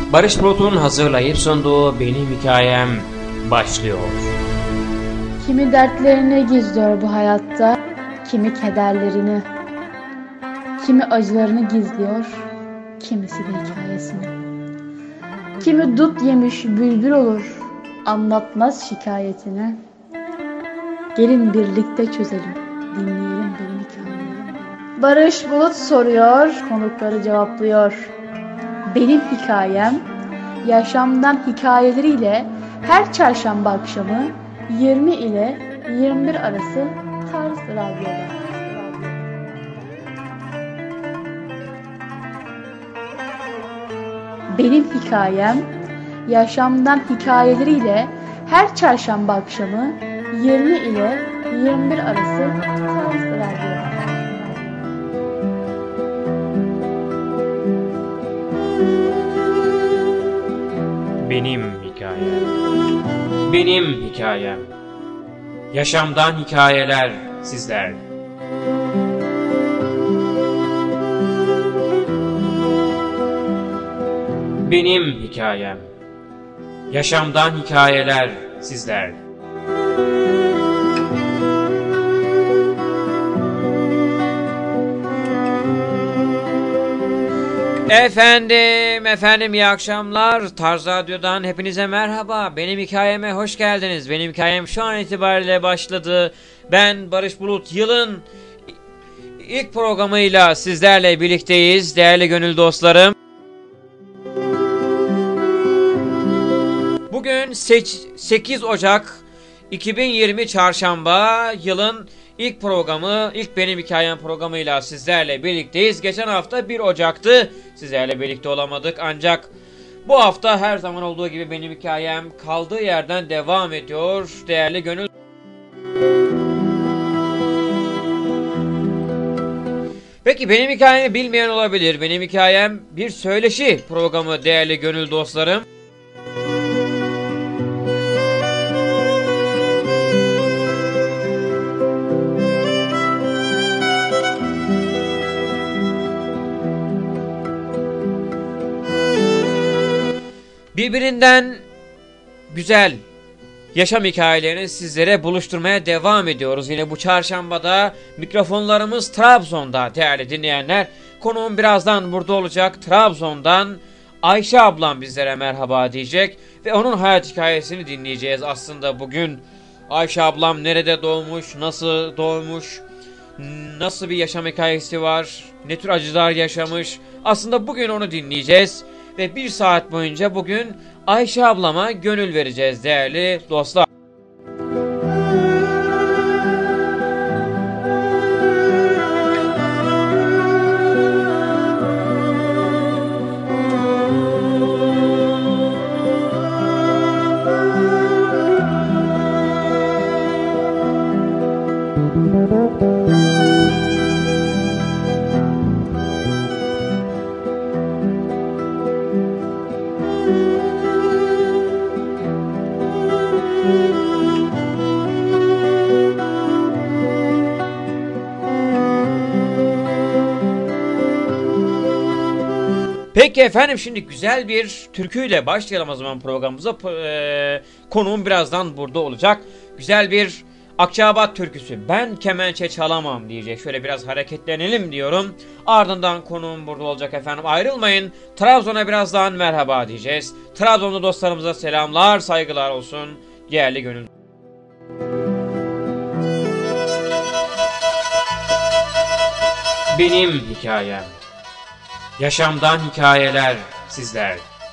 Barış Bulut'un hazırlayıp sunduğu Benim Hikayem başlıyor. Kimi dertlerini gizliyor bu hayatta, kimi kederlerini, kimi acılarını gizliyor, kimisi de hikayesini. Kimi dut yemiş bülbül olur, anlatmaz şikayetini. Gelin birlikte çözelim, dinleyelim benim hikayemi. Barış Bulut soruyor, konukları cevaplıyor. Benim hikayem, yaşamdan hikayeleriyle her çarşamba akşamı 20 ile 21 arası Tarz Radyo'da. Benim hikayem, yaşamdan hikayeleriyle her çarşamba akşamı 20 ile 21 arası Tarz Radyo'da. Benim hikayem. Benim hikayem. Yaşamdan hikayeler sizler. Benim hikayem. Yaşamdan hikayeler sizler. Efendim iyi akşamlar. Tarz Radyo'dan hepinize merhaba. Benim hikayeme hoş geldiniz. Benim hikayem şu an itibariyle başladı. Ben Barış Bulut, yılın ilk programıyla sizlerle birlikteyiz değerli gönül dostlarım. Bugün 8 Ocak 2020 Çarşamba, yılın ilk programı, ilk Benim Hikayem programıyla sizlerle birlikteyiz. Geçen hafta 1 Ocak'tı, sizlerle birlikte olamadık ancak bu hafta her zaman olduğu gibi Benim Hikayem kaldığı yerden devam ediyor değerli gönül. Peki Benim Hikayemi bilmeyen olabilir. Benim Hikayem bir söyleşi programı değerli gönül dostlarım. Birbirinden güzel yaşam hikayelerini sizlere buluşturmaya devam ediyoruz. Yine bu çarşambada mikrofonlarımız Trabzon'da değerli dinleyenler. Konuğum birazdan burada olacak. Trabzon'dan Ayşe ablam bizlere merhaba diyecek ve onun hayat hikayesini dinleyeceğiz aslında bugün. Ayşe ablam nerede doğmuş, nasıl doğmuş, nasıl bir yaşam hikayesi var, ne tür acılar yaşamış. Aslında bugün onu dinleyeceğiz. Ve 1 saat boyunca bugün Ayşe ablama gönül vereceğiz değerli dostlar. Peki efendim, şimdi güzel bir türküyle başlayalım o zaman programımıza. Konuğum birazdan burada olacak. Güzel bir Akçaabat türküsü. Ben kemençe çalamam diyecek. Şöyle biraz hareketlenelim diyorum. Ardından konuğum burada olacak efendim. Ayrılmayın. Trabzon'a birazdan merhaba diyeceğiz. Trabzonlu dostlarımıza selamlar, saygılar olsun. Değerli gönül. Benim hikayem. Yaşamdan hikayeler sizler.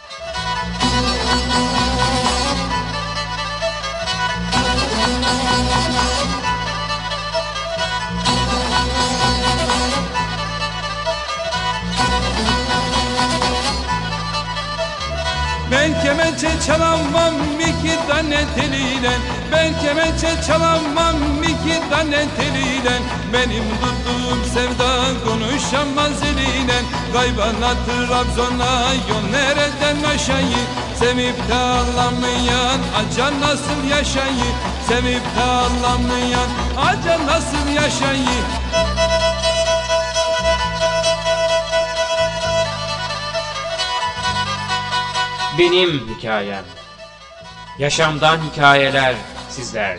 Ben kemençe çalamam iki tane teliyle, ben kemençe çalamam iki tane teliyle. Benim tuttuğum sevda konuşamaz eliyle. Kaybana Trabzon'a yol nereden aşayı, sevip de ağlamayan aca nasıl yaşayı, sevip de ağlamayan aca nasıl yaşayı. Benim hikayem. Yaşamdan hikayeler sizler.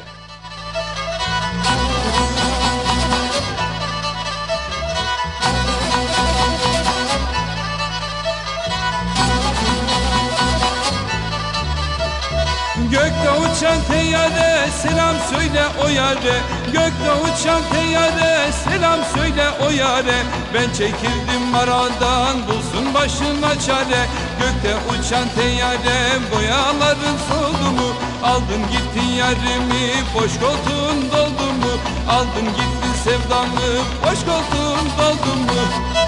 Gökte uçan teyyare selam söyle o yare. Gökte uçan teyyare selam söyle o yare. Ben çekildim maradan bulsun başına çare. Gökte uçan teyyare boyaların soldu mu? Aldın gittin yarimi boş koltuğun doldu mu? Aldın gittin sevdamı boş koltuğun doldu mu?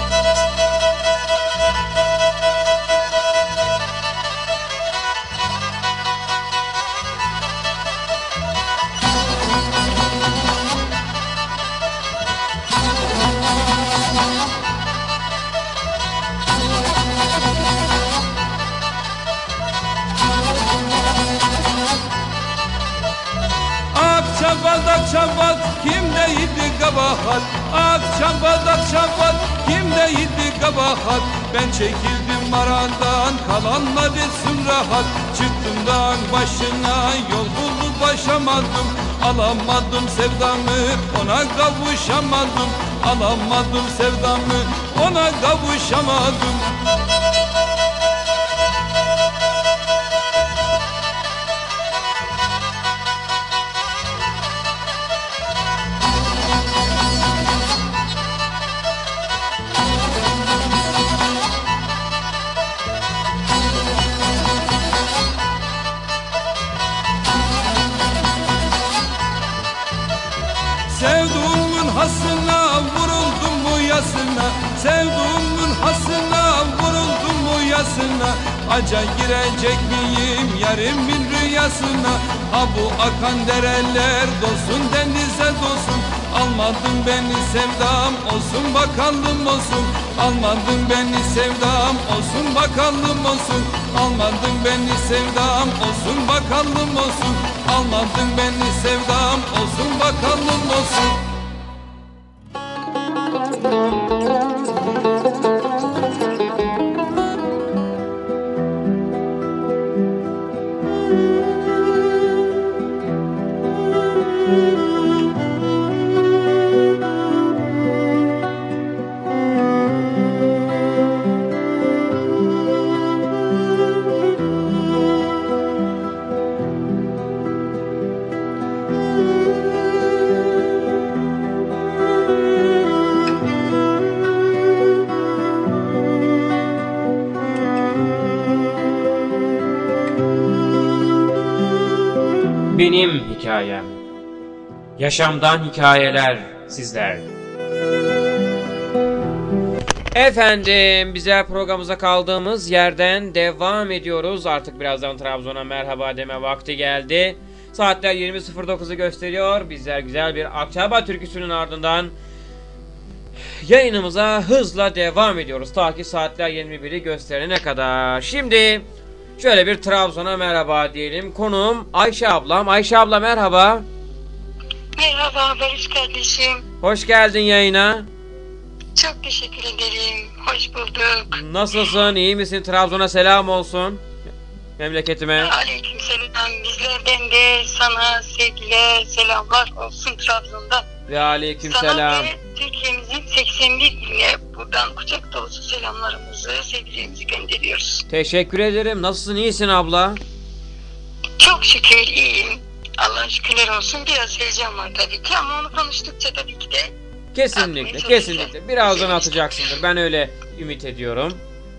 Çabadak çabat kimdeydi kabahat? Ah çabadak çabat kimdeydi kabahat? Ben çekildim maradan kalanlar etsin rahat. Çıktım dağın başına yol bulup başamadım. Alamadım sevdamı ona kavuşamadım. Alamadım sevdamı ona kavuşamadım. Sevduğumun hasına vuruldum mu yasına? Sevduğumun hasına vuruldum mu yasına? Aca girecek miyim yarimin rüyasına? Ha bu akan dereler dolsun denize dolsun. Almadın beni sevdam olsun bakalım olsun. Almadın beni sevdam olsun bakalım olsun. Almadın beni sevdam olsun bakalım olsun. Almadın beni sevdam olsun bakalım olsun. Benim hikayem. Yaşamdan hikayeler sizler. Efendim, bize programımıza kaldığımız yerden devam ediyoruz. Artık birazdan Trabzon'a merhaba deme vakti geldi. Saatler 20.09'u gösteriyor. Bizler güzel bir Akçabat türküsünün ardından yayınımıza hızla devam ediyoruz. Ta ki saatler 21'i gösterene kadar. Şimdi şöyle bir Trabzon'a merhaba diyelim. Konuğum Ayşe ablam. Ayşe abla merhaba. Merhaba Barış kardeşim. Hoş geldin yayına. Çok teşekkür ederim. Hoş bulduk. Nasılsın? İyi misin? Trabzon'a selam olsun. Memleketime. Aleykümselam. Bizlerden de sana sevgiler, selamlar olsun Trabzon'dan. Ve aleykümselam. Sana ve Türkiye'mizin 81 iline buradan kucak dolusu selamlarımızı, sevgilerimizi gönderiyoruz. Teşekkür ederim. Nasılsın? İyisin abla? Çok şükür iyiyim. Allah'a şükürler olsun. Biraz heyecan var tabii ki ama onu konuştukça tabii ki de Kesinlikle, kesinlikle. Birazdan atacaksındır. Ben öyle ümit ediyorum.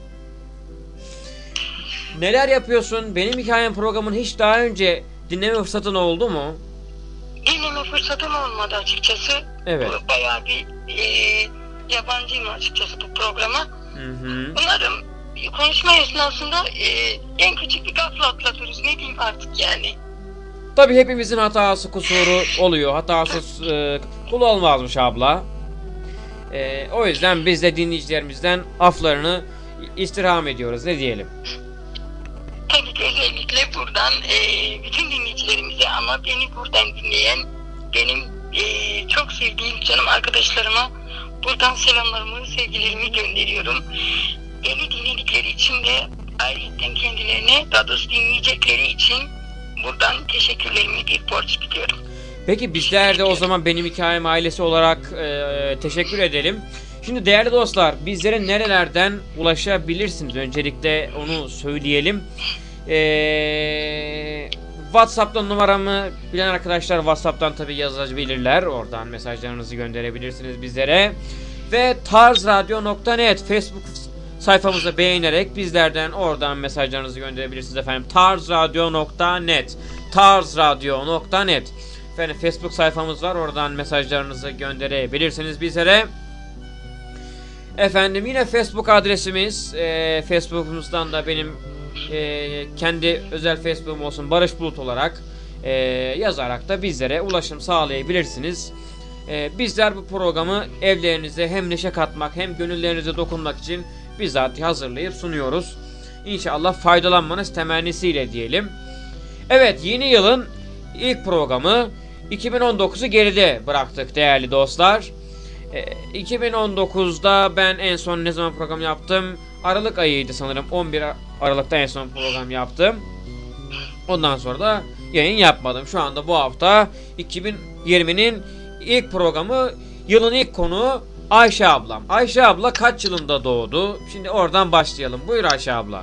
Neler yapıyorsun? Benim Hikayem programını hiç daha önce dinleme fırsatın oldu mu? dinleme fırsatım olmadı açıkçası. Evet. Bayağı bir yabancıyım açıkçası bu programa. Hı. Umarım konuşma esnasında en küçük bir gafla atlatırız. Ne diyeyim artık yani. Tabii hepimizin hatası, kusuru oluyor. Hatasız kul olmazmış abla. O yüzden biz de dinleyicilerimizden aflarını istirham ediyoruz. Ne diyelim? Tabii ki özellikle buradan bütün dinleyicilerimize ama beni buradan dinleyen benim çok sevdiğim canım arkadaşlarıma buradan selamlarımı, sevgilerimi gönderiyorum. Beni dinledikleri için de ayrıca kendilerine, daha doğrusu dinleyecekleri için buradan teşekkürlerimi bir borç biliyorum. Peki bizler de o zaman Benim Hikayem ailesi olarak teşekkür edelim. Şimdi değerli dostlar, bizlere nerelerden ulaşabilirsiniz? Öncelikle onu söyleyelim. WhatsApp'tan numaramı bilen arkadaşlar WhatsApp'tan tabi yazabilirler. Oradan mesajlarınızı gönderebilirsiniz bizlere. Ve tarzradyo.net Facebook sayfamızı beğenerek bizlerden oradan mesajlarınızı gönderebilirsiniz efendim. tarzradyo.net tarzradyo.net Efendim Facebook sayfamız var. Oradan mesajlarınızı gönderebilirsiniz bizlere. Efendim yine Facebook adresimiz. Facebook'umuzdan da benim kendi özel Facebook'um olsun Barış Bulut olarak yazarak da bizlere ulaşım sağlayabilirsiniz. Bizler bu programı evlerinize hem neşe katmak hem gönüllerinize dokunmak için bizzat hazırlayıp sunuyoruz. İnşallah faydalanmanız temennisiyle diyelim. Evet, yeni yılın ilk programı 2019'u geride bıraktık değerli dostlar. 2019'da ben en son ne zaman program yaptım? Aralık ayıydı sanırım. 11 Aralık'ta en son program yaptım. Ondan sonra da yayın yapmadım. Şu anda bu hafta 2020'nin ilk programı, yılın ilk konuğu Ayşe ablam. Ayşe abla kaç yılında doğdu? Şimdi oradan başlayalım. Buyur Ayşe abla.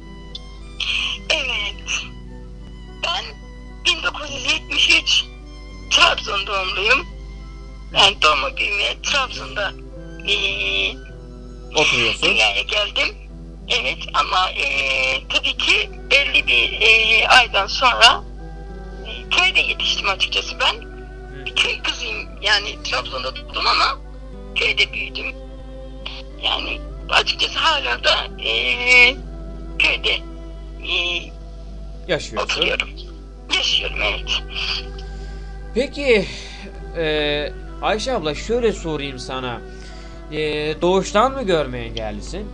Evet. Ben 1973 Trabzon doğumluyum. Ben doğma büyüme Trabzon'da Oturuyorsun. dünyaya geldim. Evet ama tabii ki belli bir aydan sonra köyde yetiştim açıkçası ben. Bir köy kızıyım. Yani Trabzon'da doğdum ama köyde büyüdüm. Yani açıkçası hala da köyde Yaşıyorsun. oturuyorum. Yaşıyorum, evet. Peki Ayşe abla şöyle sorayım sana. Doğuştan mı görme engellisin?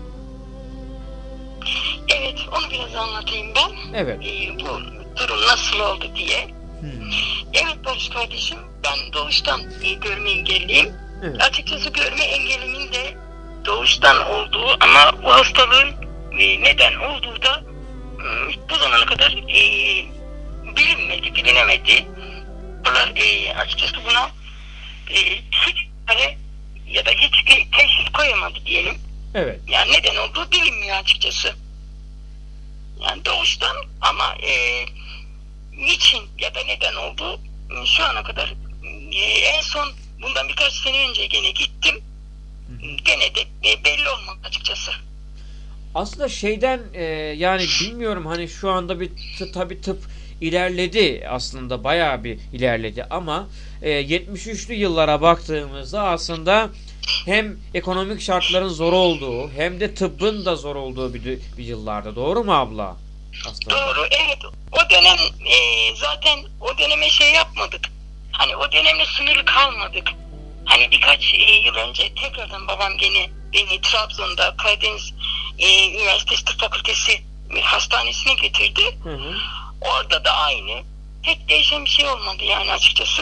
Evet, onu biraz anlatayım ben. Evet. Bu durum nasıl oldu diye. Evet Barış kardeşim, ben doğuştan görme engelliyim. Evet. Açıkçası görme engelimin de doğuştan olduğu ama bu hastalığın neden olduğu da bu zamana kadar bilinmedi, bilinemedi. Açıkçası buna hiç ya da hiçbir teşhis koyamadı diyelim. Evet. Yani neden olduğu bilinmiyor açıkçası. Yani doğuştan ama niçin ya da neden olduğu şu ana kadar en son bundan birkaç sene önce gene gittim. Gene de belli olmadı açıkçası. Aslında şeyden yani bilmiyorum, hani şu anda bir tabii tıp ilerledi, aslında bayağı bir ilerledi ama 73'lü yıllara baktığımızda aslında hem ekonomik şartların zor olduğu hem de tıbbın da zor olduğu bir yıllarda, doğru mu abla? Aslında. Doğru, evet. O dönem zaten o döneme şey yapmadık. Hani o dönemle sınırlı kalmadık. Hani birkaç yıl önce tekrardan babam beni Trabzon'da Karadeniz Üniversitesi Tıp Fakültesi hastanesine getirdi. Hı. Orada da aynı. Pek değişen bir şey olmadı yani açıkçası.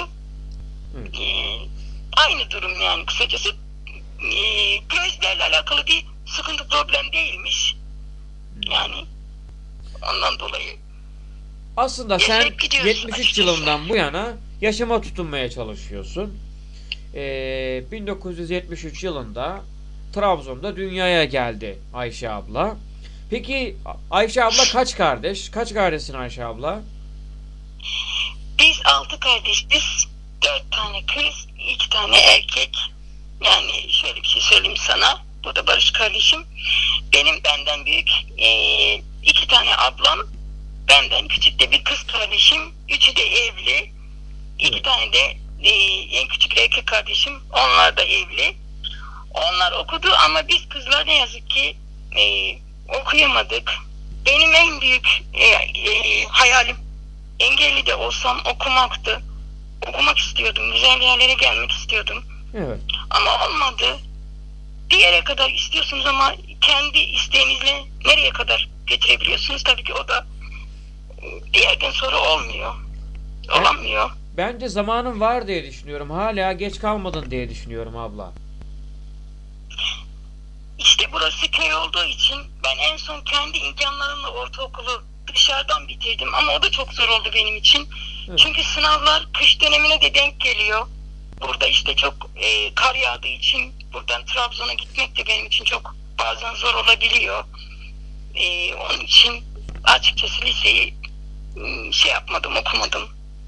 Aynı durum yani kısacası. Gözlerle alakalı bir sıkıntı, problem değilmiş. Yani ondan dolayı. Aslında sen yaşayıp gidiyoruz 73 açıkçası. yılından bu yana yaşama tutunmaya çalışıyorsun. 1973 yılında Trabzon'da dünyaya geldi Ayşe abla. Peki Ayşe abla kaç kardeş? Kaç kardeşsin Ayşe abla? Biz 6 kardeşiz. 4 tane kız, 2 tane erkek. Yani şöyle bir şey söyleyeyim sana. Bu da Barış kardeşim. Benden büyük 2 tane ablam. Benden küçük de bir kız kardeşim. 3'ü de evli. 2 tane de en küçük erkek kardeşim. Onlar da evli. Onlar okudu ama biz kızlar ne yazık ki okuyamadık. Benim en büyük hayalim, engelli de olsam okumaktı. Okumak istiyordum. Güzel yerlere gelmek istiyordum. Evet. Ama olmadı. Bir yere kadar istiyorsunuz ama kendi isteğinizle nereye kadar getirebiliyorsunuz? Tabii ki o da bir yerden sonra olmuyor. Olamıyor. Bence zamanın var diye düşünüyorum. Hala geç kalmadın diye düşünüyorum abla. İşte burası köy olduğu için ben en son kendi imkanlarımla ortaokulu dışarıdan bitirdim. Ama o da çok zor oldu benim için. Evet. Çünkü sınavlar kış dönemine de denk geliyor. Burada işte çok kar yağdığı için buradan Trabzon'a gitmek de benim için çok bazen zor olabiliyor. Onun için açıkçası liseyi şey yapmadım, okumadım.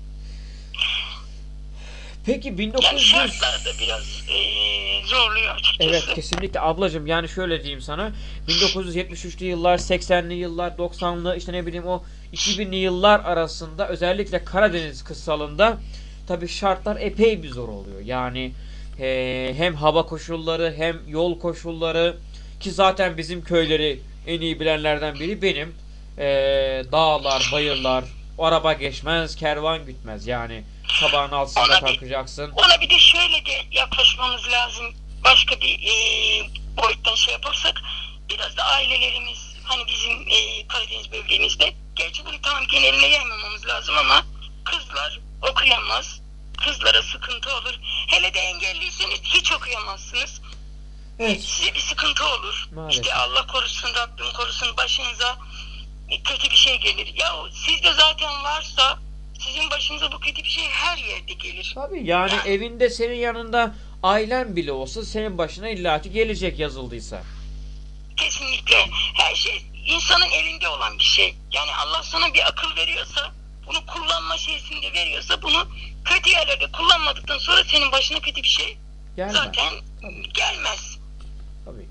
Peki Yani 1900... şartlar da biraz zorluyor açıkçası. Evet, kesinlikle ablacığım, yani şöyle diyeyim sana, 1973'lü yıllar, 80'li yıllar, 90'lı, işte ne bileyim o 2000'li yıllar arasında özellikle Karadeniz kırsalında tabii şartlar epey bir zor oluyor. Yani hem hava koşulları hem yol koşulları, ki zaten bizim köyleri en iyi bilenlerden biri benim. Dağlar, bayırlar, araba geçmez, kervan gütmez. Yani sabahın altısında kalkacaksın. Ona bir de şöyle de yaklaşmamız lazım. Başka bir boyuttan şey yaparsak, biraz da ailelerimiz, hani bizim Karadeniz bölgemizde, gerçi bunu tamam geneline yaymamamız lazım ama kızlar okuyamaz. Kızlara sıkıntı olur. Hele de engelliyseniz hiç okuyamazsınız. Evet. Size bir sıkıntı olur. Maalesef. İşte Allah korusun, Rabbim korusun, başınıza kötü bir şey gelir. Ya sizde zaten varsa sizin başınıza bu kötü bir şey her yerde gelir. Tabii yani evinde senin yanında ailen bile olsa senin başına illaki gelecek, yazıldıysa. Kesinlikle. Her şey insanın elinde olan bir şey. Yani Allah sana bir akıl veriyorsa, bunu kullanma şeysinde veriyorsa, bunu kötü yerlerde kullanmadıktan sonra senin başına kötü bir şey Gelmez. zaten Tabii. gelmez. Tabii.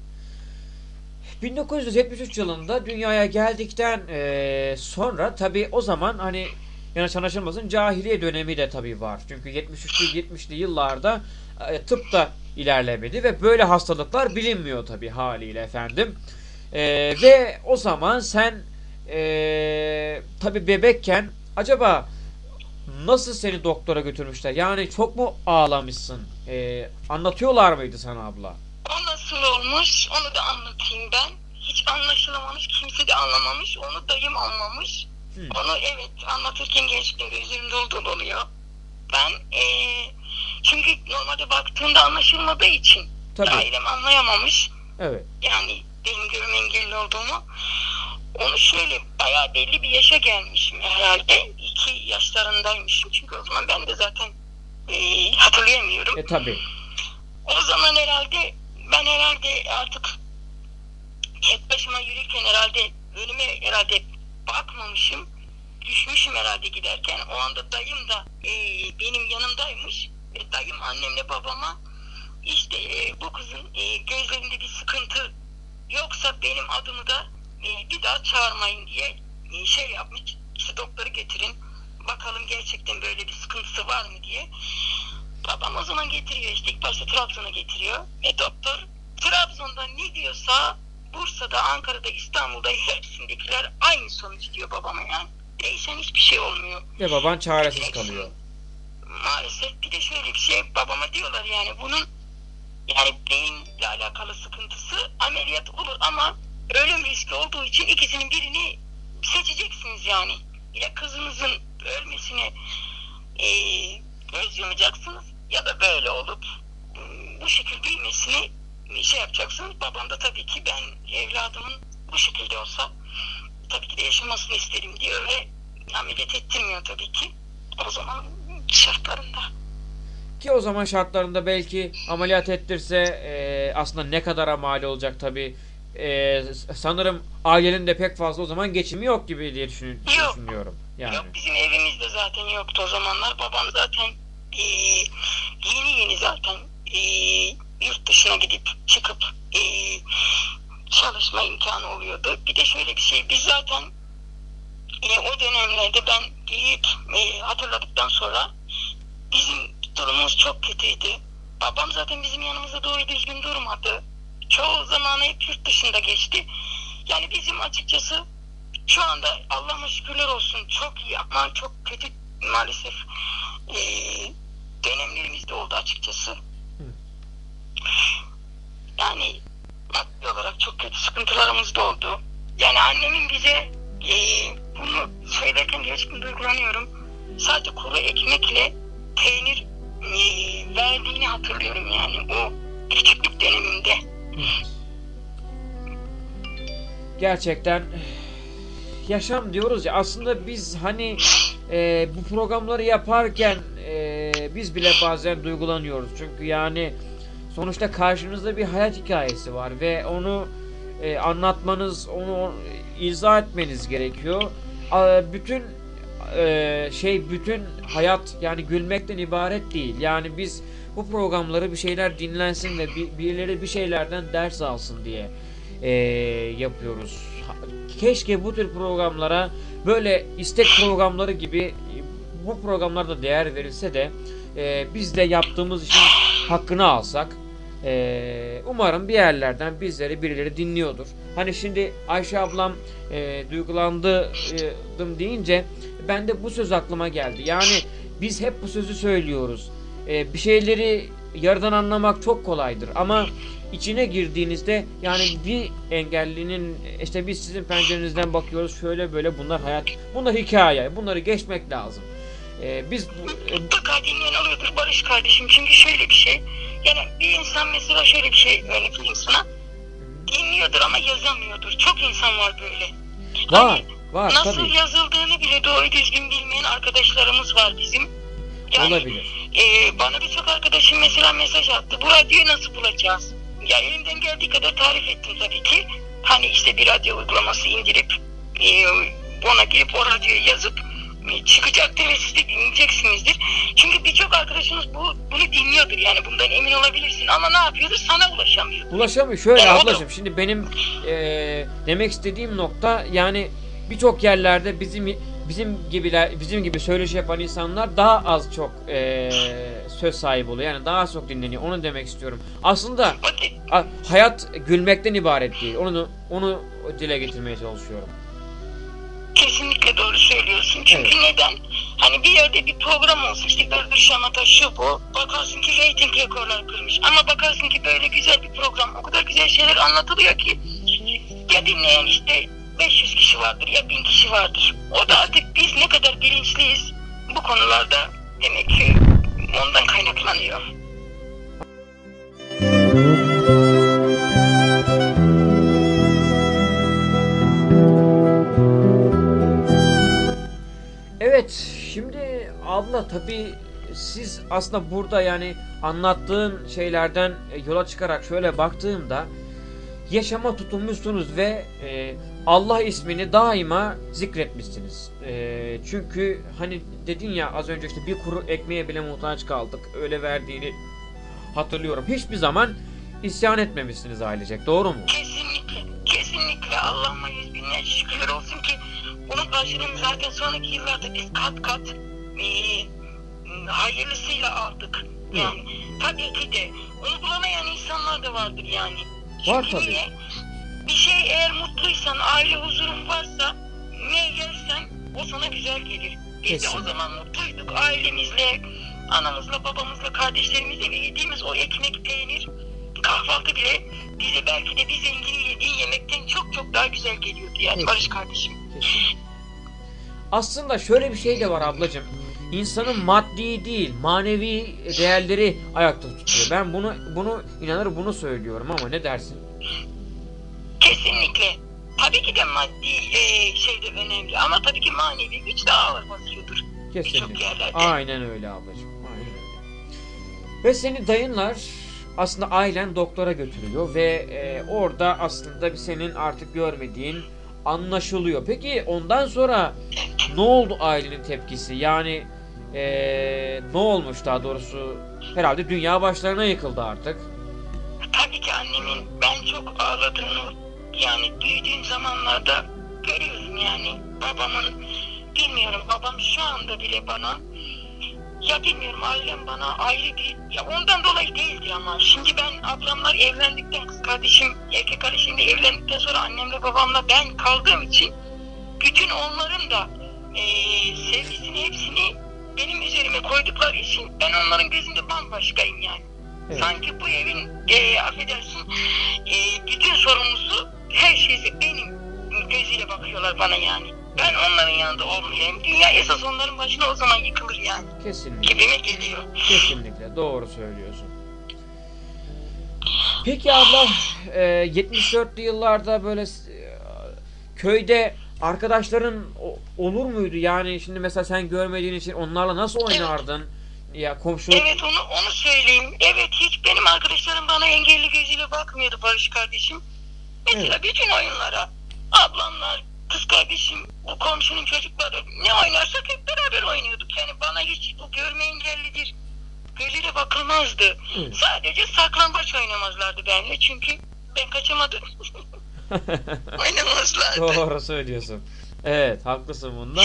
1973 yılında dünyaya geldikten sonra tabii o zaman hani yanlış anlaşılmasın, cahiliye dönemi de tabii var. Çünkü 70'li yıllarda tıp da ilerlemedi ve böyle hastalıklar bilinmiyor tabii haliyle efendim. Ve o zaman sen tabii bebekken acaba nasıl seni doktora götürmüşler? Yani çok mu ağlamışsın? Anlatıyorlar mıydı sana abla? O nasıl olmuş onu da anlatayım ben. Hiç anlaşılamamış, kimse de anlamamış. Onu dayım anlamış. Onu evet anlatırken gerçekten gözlerim doldu oluyor. Ben çünkü normalde baktığında anlaşılmadığı için Tabii. ailem anlayamamış. Evet. Yani benim görme engelli olduğumu. Onu şöyle bayağı belli bir yaşa gelmişim herhalde. 2 yaşlarındaymışım. Çünkü o zaman ben de zaten hatırlayamıyorum. Tabii. O zaman ben herhalde artık tek başıma yürürken herhalde önüme bakmamışım. Düşmüşüm herhalde giderken. O anda dayım da benim yanımdaymış. Ve dayım annemle babama işte bu kızın gözlerinde bir sıkıntı yoksa benim adımı da bir daha çağırmayın diye şey yapmış. İşte doktoru getirin. Bakalım gerçekten böyle bir sıkıntısı var mı diye. Babam o zaman getiriyor, işte ilk başta Trabzon'a getiriyor. Ve doktor Trabzon'da ne diyorsa Bursa'da, Ankara'da, İstanbul'da hepsindekiler aynı sonuç diyor babama yani. Değişen hiçbir şey olmuyor. Ve baban çaresiz kalıyor. Maalesef bir de şöyle bir şey babama diyorlar, yani bunun yani beyinle alakalı sıkıntısı, ameliyat olur ama ölüm riski olduğu için ikisinin birini seçeceksiniz yani. Ya kızınızın ölmesine göz yumacaksınız ya da böyle olup bu şekilde büyümesini şey yapacaksınız. Babam da tabii ki ben evladımın bu şekilde olsa tabii ki de yaşamasını isterim diyor ve ameliyat ettirmiyor tabii ki o zaman şartlarında. Ki o zaman şartlarında belki ameliyat ettirse aslında ne kadara mal olacak tabii. Sanırım ailenin de pek fazla o zaman geçimi yok gibi diye düşünüyorum. Yani. Yok, bizim evimizde zaten yoktu o zamanlar. Babam zaten yeni zaten yurt dışına gidip çıkıp çalışma imkanı oluyordu. Bir de şöyle bir şey, biz zaten o dönemlerde ben büyüyüp hatırladıktan sonra bizim durumumuz çok kötüydü. Babam zaten bizim yanımızda doğru düzgün durmadı. Çoğu zamanı hep yurt dışında geçti. Yani bizim açıkçası şu anda Allah'ıma şükürler olsun çok iyi ama çok kötü maalesef dönemlerimiz de oldu açıkçası. Yani maddi olarak çok kötü sıkıntılarımız da oldu. Yani annemin bize bunu söylerken gerçekten duygulanıyorum. Sadece kuru ekmekle peynir verdiğini hatırlıyorum yani o küçüklük döneminde. gerçekten yaşam diyoruz ya, aslında biz hani bu programları yaparken biz bile bazen duygulanıyoruz. Çünkü yani sonuçta karşınızda bir hayat hikayesi var ve onu anlatmanız, onu izah etmeniz gerekiyor. Bütün bütün hayat yani gülmekten ibaret değil. Yani biz bu programları bir şeyler dinlensin ve birileri bir şeylerden ders alsın diye yapıyoruz. Keşke bu tür programlara böyle istek programları gibi bu programlarda değer verilse de biz de yaptığımız işin hakkını alsak. Umarım bir yerlerden bizleri birileri dinliyordur. Hani şimdi Ayşe ablam duygulandım deyince ben de bu söz aklıma geldi. Yani biz hep bu sözü söylüyoruz. Bir şeyleri yarıdan anlamak çok kolaydır ama içine girdiğinizde yani bir engellinin işte biz sizin pencerenizden bakıyoruz şöyle böyle, bunlar hayat, bunlar hikaye, bunları geçmek lazım. Biz mutlaka dinleyen oluyordur Barış kardeşim, çünkü şöyle bir şey, yani bir insan mesela şöyle bir şey örnek vereyim sana, dinliyordur ama yazamıyordur. Çok insan var böyle. Var nasıl tabii. yazıldığını bile doğru düzgün bilmeyen arkadaşlarımız var bizim. Yani, olabilir. Bana birçok arkadaşım mesela mesaj attı. Bu radyoyu nasıl bulacağız? Ya elimden geldiği kadar tarif ettim tabii ki. Hani işte bir radyo uygulaması indirip ona girip o radyoyu yazıp çıkacaktır ve siz de dinleyeceksinizdir. Çünkü birçok arkadaşımız bunu dinliyordur, yani bundan emin olabilirsin, ama ne yapıyordur? Sana ulaşamıyor. Ulaşamıyor. Şöyle ablacığım, şimdi benim demek istediğim nokta, yani birçok yerlerde bizim gibi söyleşi yapan insanlar daha az çok söz sahibi oluyor. Yani daha çok dinleniyor. Onu demek istiyorum. Aslında hayat gülmekten ibaret değil. Onu dile getirmeye çalışıyorum. Kesinlikle doğru söylüyorsun. Çünkü evet. Neden? Hani bir yerde bir program olsun, işte Gırgır Şamata şu bu. Bakarsın ki reyting rekorlar kırmış. Ama bakarsın ki böyle güzel bir program, o kadar güzel şeyler anlatılıyor ki ya dinleyen işte 500 kişi vardır ya 1000 kişi vardır. O da artık biz ne kadar bilinçliyiz bu konularda, demek ki ondan kaynaklanıyor. Evet, şimdi abla tabii siz aslında burada yani anlattığın şeylerden yola çıkarak şöyle baktığımda yaşama tutunmuşsunuz ve Allah ismini daima zikretmişsiniz. Çünkü hani dedin ya az önce, işte bir kuru ekmeğe bile muhtaç kaldık, öyle verdiğini hatırlıyorum. Hiçbir zaman isyan etmemişsiniz ailecek, doğru mu? Kesinlikle Allah'ıma yüz binlerce şükürler olsun ki bunun karşılığını zaten sonraki yıllarda biz kat kat hayırlısıyla aldık. Yani tabii ki de onu bulamayan insanlar da vardır yani. Var tabii. Bir şey eğer mutluysan, aile huzurun varsa ne yersen o sana güzel gelir. Biz de o zaman mutluyduk. Ailemizle, anamızla, babamızla, kardeşlerimizle ve yediğimiz o ekmek, peynir, kahvaltı bile bize belki de bir zenginin yediği yemekten çok çok daha güzel geliyordu yani. Kesin. Barış kardeşim. Kesin. Aslında şöyle bir şey de var ablacığım. İnsanın maddi değil, manevi değerleri ayakta tutuyor. Ben bunu inanır bunu söylüyorum ama ne dersin? Kesinlikle. Tabii ki de maddi şey de önemli ama tabii ki manevi güç daha ağır basıyordur. Kesinlikle. Aynen öyle ablacığım. Aynen öyle. Ve seni dayınlar aslında ailen doktora götürüyor ve orada aslında senin artık görmediğin anlaşılıyor. Peki ondan sonra ne oldu ailenin tepkisi? Yani ne olmuş daha doğrusu? Herhalde dünya başlarına yıkıldı artık. Tabii ki annemin ben çok ağladığını yani büyüdüğüm zamanlarda görüyorum yani. Babamın, bilmiyorum, babam şu anda bile bana, ya bilmiyorum, ailem bana ayrı değil. Ya ondan dolayı değildir ama. Şimdi ben ablamlar evlendikten, kız kardeşim, erkek kardeşim de evlendikten sonra annemle babamla ben kaldığım için bütün onların da sevgisini, hepsini benim üzerime koydukları için ben onların gözünde bambaşkayım yani. Evet. Sanki bu evin affedersin bütün sorumlusu, her şeysi benim gözüyle bakıyorlar bana yani. Ben onların yanında olmayayım. Dünya esas onların başına o zaman yıkılır yani. Kesinlikle. Gibime geliyor. Kesinlikle. Doğru söylüyorsun. Peki abla 74'lü yıllarda böyle köyde arkadaşların olur muydu? Yani şimdi mesela sen görmediğin için onlarla nasıl oynardın? Ya komşuluk... Evet, onu söyleyeyim. Evet, hiç benim arkadaşlarım bana engelli gözüyle bakmıyordu Barış kardeşim. Mesela bütün oyunlara ablamlar, kız kardeşim, bu komşunun çocukları ne oynarsak hep beraber oynuyorduk. Yani bana hiç bu görme engellidir, gözüyle bakılmazdı. Sadece saklambaç oynamazlardı benimle çünkü ben kaçamadım. Oynamazlardı. Doğru söylüyorsun. Evet, haklısın bunda.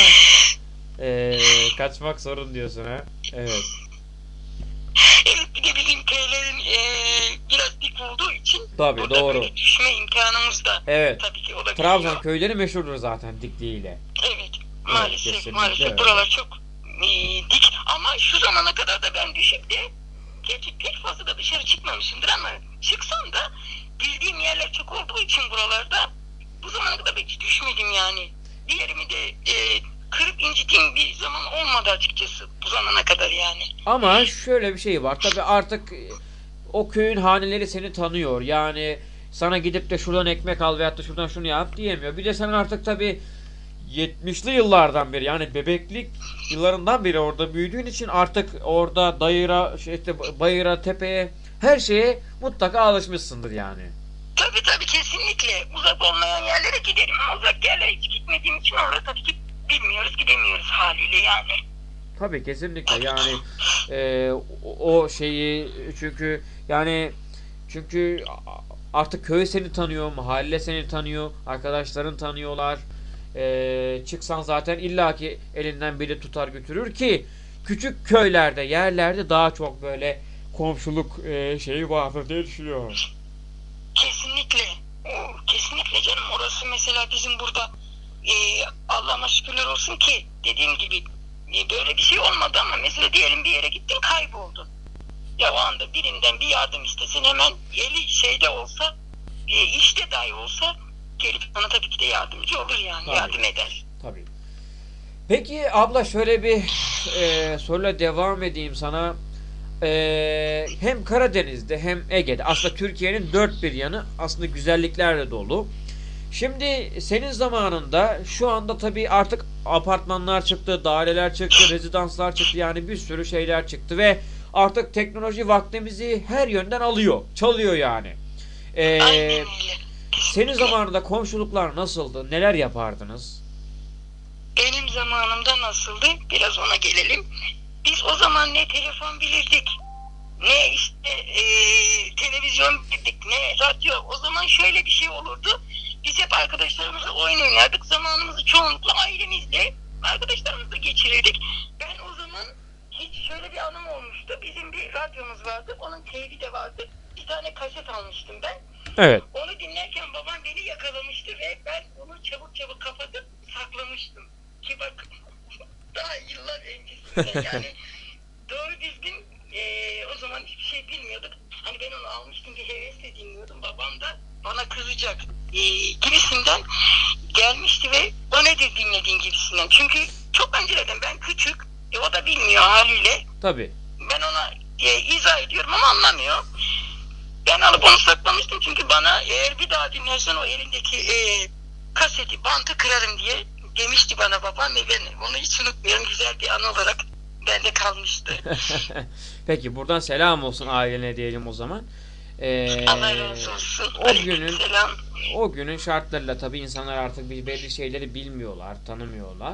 Kaçmak sorun diyorsun ha. Evet. Evet, bir de bizim köylerin biraz dik olduğu için Tabii, burada doğru. böyle düşme imkanımız da Evet. tabii ki olabiliyor. Trabzon köyleri meşhurdur zaten dikliğiyle. Evet, maalesef kesinlikle maalesef öyle. buralar çok dik ama şu zamana kadar da ben düşüp de gerçi pek fazla da dışarı çıkmamışımdır ama çıksam da bildiğim yerler çok olduğu için buralarda bu zamana kadar hiç düşmedim yani. Diğerimi de kırıp incittiğim bir zaman olmadı açıkçası bu zamana kadar yani. Ama şöyle bir şey var. Tabii artık o köyün haneleri seni tanıyor. Yani sana gidip de şuradan ekmek al veyahut da şuradan şunu yap diyemiyor. Bir de sen artık tabii 70'li yıllardan beri yani bebeklik yıllarından beri orada büyüdüğün için artık orada dayıra, işte bayıra, tepeye her şeye mutlaka alışmışsındır yani. Tabii kesinlikle uzak olmayan yerlere giderim ama uzak yerlere hiç gitmediğim için orada tabii ki bilmiyoruz, gidemiyoruz haliyle yani. Tabii kesinlikle yani o şeyi çünkü artık köy seni tanıyor, mahalle seni tanıyor, arkadaşların tanıyorlar. Çıksan zaten illaki elinden biri tutar götürür ki küçük köylerde, yerlerde daha çok böyle komşuluk şeyi vardır diye düşünüyorum. Kesinlikle. Kesinlikle canım. Orası mesela bizim burada Allah'ıma şükürler olsun ki dediğim gibi böyle bir şey olmadı ama mesela diyelim bir yere gittin kayboldun. Ya o anda birinden bir yardım istesen hemen eli şeyde olsa işte dahi olsa gelip sana tabii ki de yardımcı olur yani. Tabii. Yardım eder. Tabii. Peki abla şöyle bir soruyla devam edeyim sana. Hem Karadeniz'de hem Ege'de aslında Türkiye'nin dört bir yanı aslında güzelliklerle dolu. Şimdi senin zamanında şu anda tabii artık apartmanlar çıktı, daireler çıktı, rezidanslar çıktı yani bir sürü şeyler çıktı ve artık teknoloji vaktimizi her yönden alıyor, çalıyor yani. Aynen öyle. Senin zamanında komşuluklar nasıldı? Neler yapardınız? Benim zamanımda nasıldı? Biraz ona gelelim. Biz o zaman ne telefon bilirdik, ne işte televizyon bilirdik, ne radyo. O zaman şöyle bir şey olurdu. Biz hep arkadaşlarımızla oyun oynardık. Zamanımızı çoğunlukla ailemizle, arkadaşlarımızla geçirirdik. Ben o zaman hiç şöyle bir anım olmuştu. Bizim bir radyomuz vardı. Onun teybi de vardı. Bir tane kaset almıştım ben. Evet. Onu dinlerken babam beni yakalamıştı ve ben onu çabuk kapatıp saklamıştım. Ki bak daha yıllar öncesinde yani doğru düzgün o zaman hiçbir şey bilmiyorduk. Hani ben onu almıştım bir hevesle dinliyordum. Babam da bana kızacak gibisinden gelmişti ve o nedir dinlediğin gibisinden. Çünkü çok önceden ben küçük o da bilmiyor haliyle. Tabii. Ben ona izah ediyorum ama anlamıyor. Ben alıp onu saklamıştım çünkü bana eğer bir daha dinlersen o elindeki kaseti, bantı kırarım diye demişti bana babam ve ben onu hiç unutmuyorum. Güzel bir an olarak bende kalmıştı. Peki buradan selam olsun ailene diyelim o zaman. Allah razı olsun. Selam. O günün şartlarıyla tabii insanlar artık belli şeyleri bilmiyorlar, tanımıyorlar.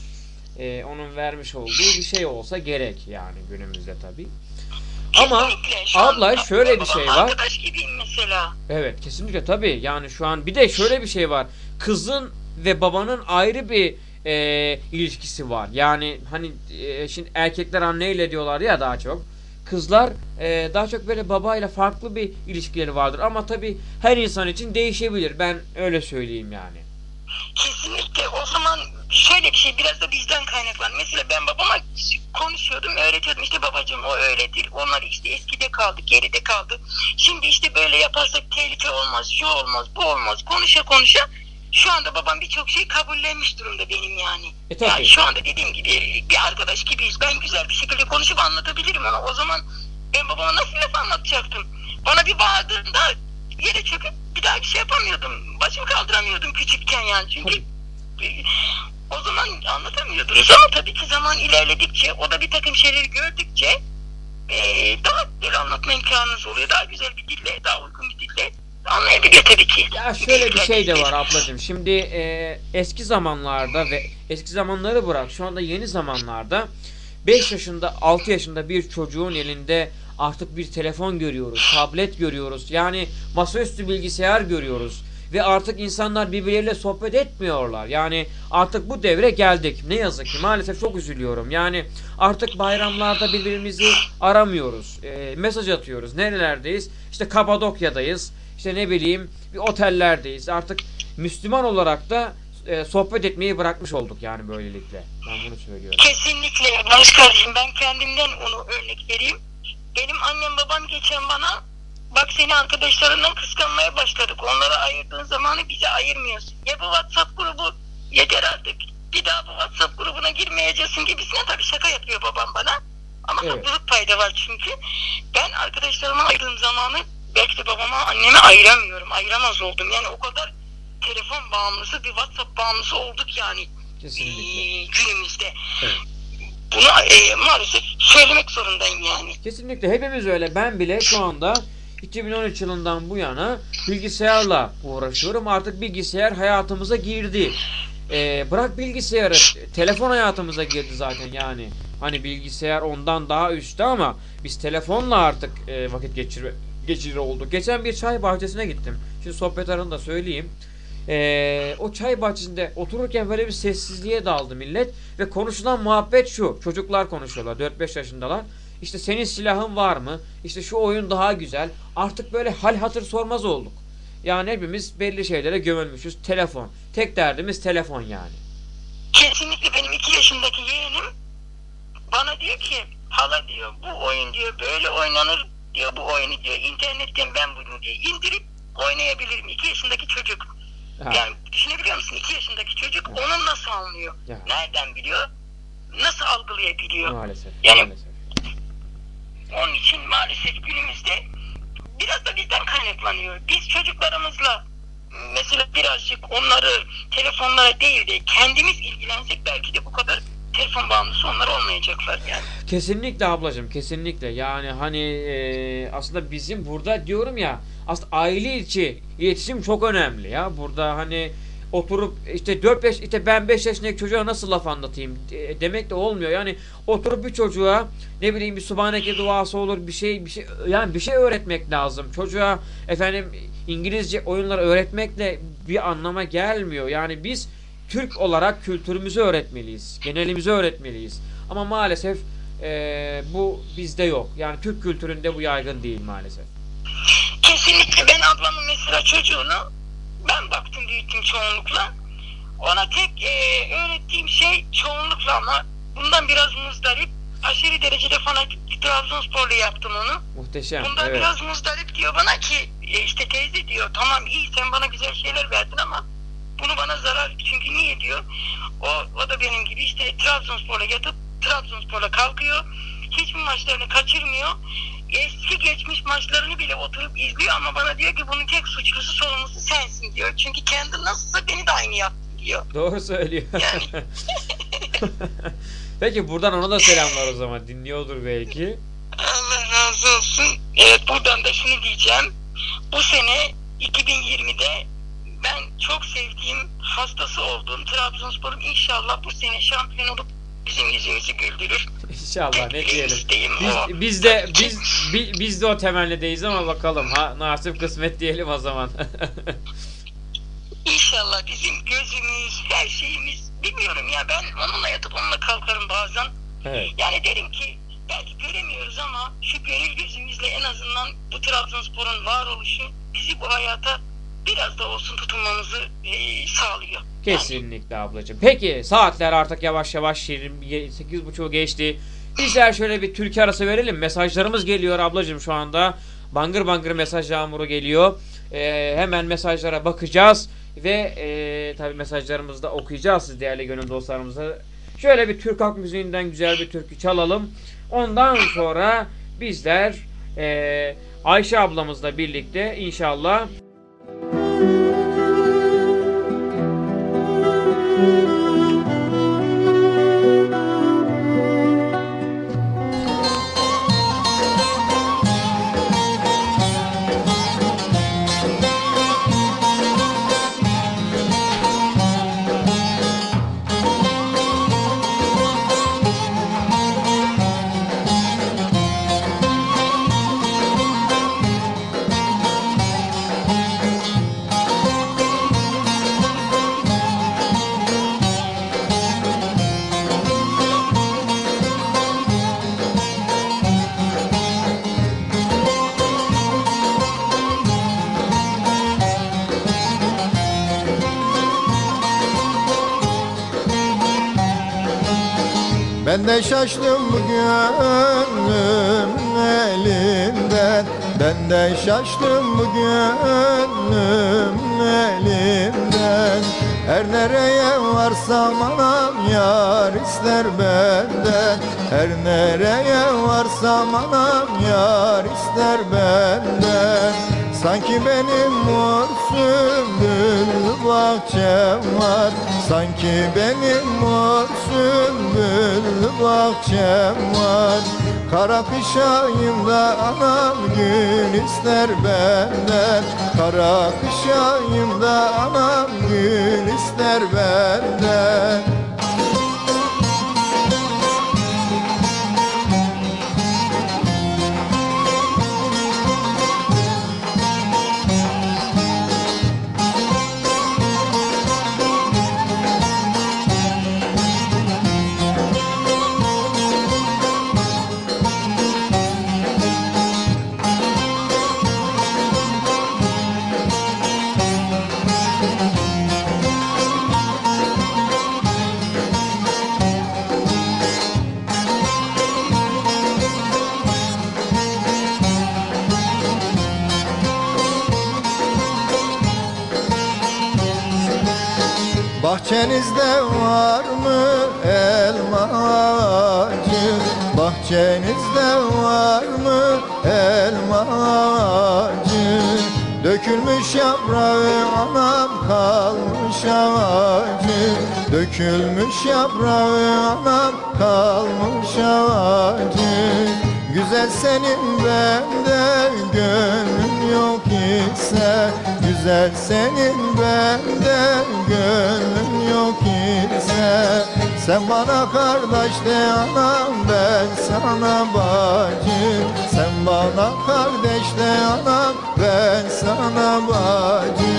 Onun vermiş olduğu bir şey olsa gerek yani günümüzde tabii. Ama abla şöyle bir şey var. Arkadaş gibiyim mesela. Evet kesinlikle tabii yani şu an bir de şöyle bir şey var. Kızın ve babanın ayrı bir ilişkisi var. Yani hani şimdi erkekler anneyle diyorlar ya daha çok. Kızlar daha çok böyle babayla farklı bir ilişkileri vardır. Ama tabii her insan için değişebilir. Ben öyle söyleyeyim yani. Kesinlikle. O zaman şöyle bir şey biraz da bizden kaynaklanıyor. Mesela ben babama konuşuyordum, öğretiyordum. İşte babacığım o öyledir. Onlar işte eskide kaldı, geride kaldı. Şimdi işte böyle yaparsak tehlike olmaz, şu olmaz, bu olmaz. Konuşa şu anda babam birçok şey kabullenmiş durumda benim yani. Yani şu anda dediğim gibi bir arkadaş gibiyiz. Ben güzel bir şekilde konuşup anlatabilirim ona. O zaman ben babama nasıl laf anlatacaktım? Bana bir bağırdığında yere çöküp bir daha bir şey yapamıyordum. Başımı kaldıramıyordum. anlamıyordum küçükken yani. Çünkü o zaman anlatamıyordunuz ama tabii ki zaman ilerledikçe, o da bir takım şeyleri gördükçe daha güzel anlatma imkanınız oluyor. Daha güzel bir dille, daha uygun bir dille anlayabiliyor tabii ki. Ya şöyle bir şey de var ablacığım. Şimdi eski zamanlarda ve eski zamanları bırak, şu anda yeni zamanlarda 5 yaşında 6 yaşında bir çocuğun elinde artık bir telefon görüyoruz, tablet görüyoruz, yani masaüstü bilgisayar görüyoruz ve artık insanlar birbirleriyle sohbet etmiyorlar. Yani artık bu devre geldik. Ne yazık ki, maalesef çok üzülüyorum. Yani artık bayramlarda birbirimizi aramıyoruz, mesaj atıyoruz. Nerelerdeyiz? İşte Kapadokya'dayız. İşte ne bileyim bir otellerdeyiz. Artık Müslüman olarak da sohbet etmeyi bırakmış olduk yani böylelikle. Ben bunu söylüyorum. Kesinlikle Barış kardeşim, ben kendimden onu örnek vereyim. Benim annem babam geçen bana, bak seni arkadaşlarından kıskanmaya başladık. Onlara ayırdığın zamanı bize ayırmıyorsun. Ya bu WhatsApp grubu yeter artık. Bir daha bu WhatsApp grubuna girmeyeceksin gibisine, tabii şaka yapıyor babam bana. Ama Evet. haklılık payda var çünkü. Ben arkadaşlarıma ayırdığım zamanı belki de babama, anneme ayıramıyorum. Ayıramaz oldum. Yani o kadar telefon bağımlısı, bir WhatsApp bağımlısı olduk yani. Kesinlikle. Günümüzde. Evet. Bunu maalesef söylemek zorundayım yani. Kesinlikle hepimiz öyle. Ben bile şu anda 2013 yılından bu yana bilgisayarla uğraşıyorum. Artık bilgisayar hayatımıza girdi. Bırak bilgisayarı, telefon hayatımıza girdi zaten yani. Hani bilgisayar ondan daha üstte ama biz telefonla artık vakit geçirir olduk. Geçen bir çay bahçesine gittim. Şimdi sohbet arasında söyleyeyim. O çay bahçesinde otururken böyle bir sessizliğe daldı millet ve konuşulan muhabbet şu: çocuklar konuşuyorlar, 4-5 yaşındalar. İşte senin silahın var mı? İşte şu oyun daha güzel. Artık böyle hal hatır sormaz olduk. Yani hepimiz belli şeylere gömülmüşüz. Telefon. Tek derdimiz telefon yani. Kesinlikle benim 2 yaşındaki yeğenim bana diyor ki, hala diyor bu oyun diyor böyle oynanır diyor, bu oyunu diyor internetten ben bunu diyor indirip oynayabilirim. 2 yaşındaki çocuk. Ha. Yani düşünebiliyor musun? 2 yaşındaki çocuk onu nasıl anlıyor? Ya. Nereden biliyor? Nasıl algılayabiliyor? Maalesef. Yani Maalesef. onun için maalesef günümüzde biraz da bizden kaynaklanıyor. Biz çocuklarımızla mesela birazcık onları telefonlara değil de kendimiz ilgilensek belki de bu kadar telefon bağımlısı onlar olmayacaklar yani. Kesinlikle ablacığım, kesinlikle. Yani hani aslında bizim burada diyorum ya, aslında aile içi iletişim çok önemli ya. Burada hani oturup işte 4-5 işte ben 5 yaşındaki çocuğa nasıl laf anlatayım demek de olmuyor. Yani oturup bir çocuğa ne bileyim bir Subhaneke duası olur, bir şey yani bir şey öğretmek lazım. Çocuğa efendim İngilizce oyunlar öğretmekle bir anlama gelmiyor. Yani biz Türk olarak kültürümüzü öğretmeliyiz. Genelimizi öğretmeliyiz. Ama maalesef bu bizde yok. Yani Türk kültüründe bu yaygın değil maalesef. Kesinlikle ben ablamın mesela çocuğunu ben baktım büyüttüm çoğunlukla. Ona tek öğrettiğim şey çoğunlukla ama bundan biraz muzdarip, aşırı derecede fanatik bir Trabzonsporlu yaptım onu. Muhteşem. Bundan Evet. biraz muzdarip diyor bana ki işte teyze diyor tamam iyi sen bana güzel şeyler verdin ama bunu bana zarar, çünkü niye diyor o da benim gibi işte Trabzonspor'la yatıp Trabzonspor'la kalkıyor, hiçbir maçlarını kaçırmıyor, eski geçmiş maçlarını bile oturup izliyor ama bana diyor ki bunun tek suçlusu sorumlusu sensin diyor, çünkü kendi nasılsa beni de aynı yaptın diyor. Doğru söylüyor. Yani. Peki buradan ona da selamlar o zaman. Dinliyordur belki. Allah razı olsun. Evet, buradan da şunu diyeceğim. Bu sene 2020'de ben çok sevdiğim, hastası olduğum Trabzonspor'un inşallah bu sene şampiyon olup bizim yüzümüzü güldürür. İnşallah, ne diyelim. İsteğim o. Biz de o temennideyiz ama bakalım ha, nasip kısmet diyelim o zaman. İnşallah bizim gözümüz, her şeyimiz, bilmiyorum ya, ben onunla yatıp onunla kalkarım bazen. Evet. Yani derim ki belki göremiyoruz ama şu gönül gözümüzle en azından bu Trabzonspor'un varoluşu bizi bu hayata biraz da olsun tutunmamızı sağlıyor. Kesinlikle ablacığım. Peki saatler artık yavaş yavaş 8.30'u geçti. Bizler şöyle bir türkü arası verelim. Mesajlarımız geliyor ablacığım şu anda. Bangır bangır mesaj yağmuru geliyor. Hemen mesajlara bakacağız. Ve tabii mesajlarımızı da okuyacağız siz değerli gönül dostlarımıza. Şöyle bir Türk halk müziğinden güzel bir türkü çalalım. Ondan sonra bizler Ayşe ablamızla birlikte inşallah Ben de şaştım bu gönlümün elinden. Ben de şaştım bu gönlümün elinden. Her nereye varsam anam yar ister benden. Her nereye varsam anam yar ister benden. Sanki benim mor sümbüllü bahçem var. Sanki benim mor sümbüllü bahçem var. Kara kış ayında anam gül ister benden. Kara kış ayında anam gül ister benden. Bahçenizde var mı elma ağacı? Bahçenizde var mı elma ağacı? Dökülmüş yaprağı anam kalmış ağacı. Dökülmüş yaprağı anam kalmış ağacı. Güzel senin bende gönlün yok ise. Güzel senin bende gönlün yok ise. Sen bana kardeş de anam ben sana bacı. Sen bana kardeş de anam ben sana bacı.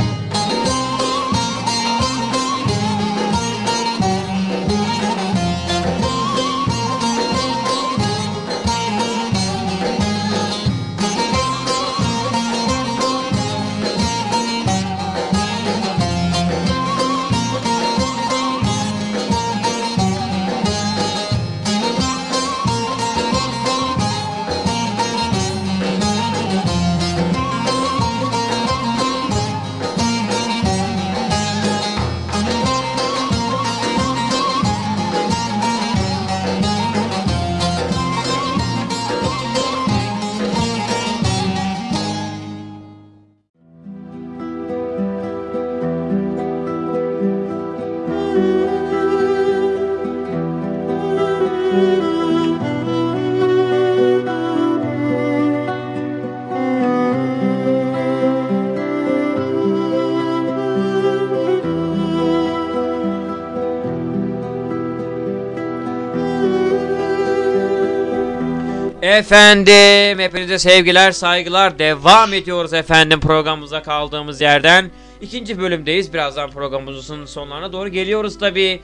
Efendim hepinize sevgiler saygılar, devam ediyoruz efendim programımıza kaldığımız yerden. İkinci bölümdeyiz, birazdan programımızın sonlarına doğru geliyoruz tabi.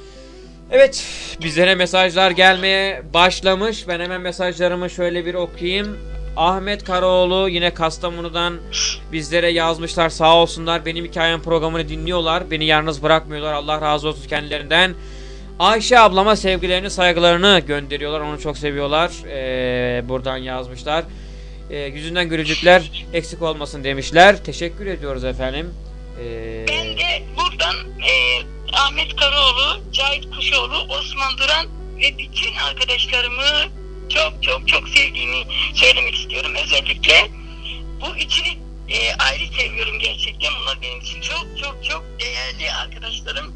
Evet, bizlere mesajlar gelmeye başlamış. Ben hemen mesajlarımı şöyle bir okuyayım. Ahmet Karaoğlu yine Kastamonu'dan bizlere yazmışlar, sağ olsunlar, benim hikayem programını dinliyorlar, beni yalnız bırakmıyorlar, Allah razı olsun kendilerinden. Ayşe ablama sevgilerini saygılarını gönderiyorlar, onu çok seviyorlar, buradan yazmışlar. Yüzünden gülücükler eksik olmasın demişler, teşekkür ediyoruz efendim. Ben de buradan Ahmet Karaoğlu, Cahit Kuşoğlu, Osman Duran ve bütün arkadaşlarımı çok sevdiğimi söylemek istiyorum. Özellikle bu üçünü ayrı seviyorum gerçekten. Bunlar benim için çok değerli arkadaşlarım.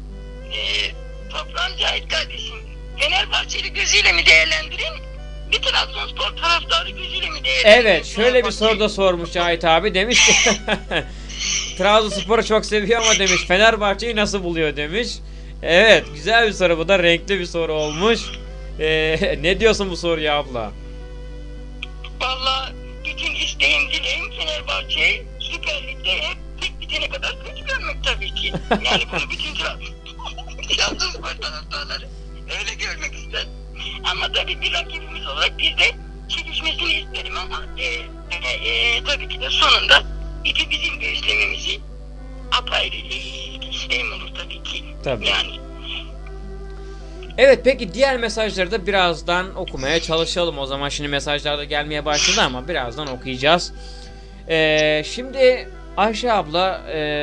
Toprağın Cahit kardeşim, Fenerbahçeli gözüyle mi değerlendireyim, bir Trabzonspor taraftarı gözüyle mi değerlendireyim? Evet, şöyle bir soru da sormuş Cahit abi, demiş ki Trabzonspor'u çok seviyor ama demiş Fenerbahçe'yi nasıl buluyor demiş. Evet, güzel bir soru, bu da renkli bir soru olmuş. Ne diyorsun bu soruya abla? Vallahi bütün isteğim dileğim Fenerbahçe'yi Süper Lig'de hep tek bitene kadar kötü görmek tabii ki. Yani bunu bütün Trabzonspor taraftarları öyle görmek ister. Ama tabii bir rakibimiz olarak biz de çekişmesini isterim ama tabii ki de sonunda ipi bizim göğüslememizi apayrı isteğim olur tabii ki. Tabii. Yani Evet, peki diğer mesajları da birazdan okumaya çalışalım o zaman. Şimdi mesajlar da gelmeye başladı ama birazdan okuyacağız. Şimdi Ayşe abla,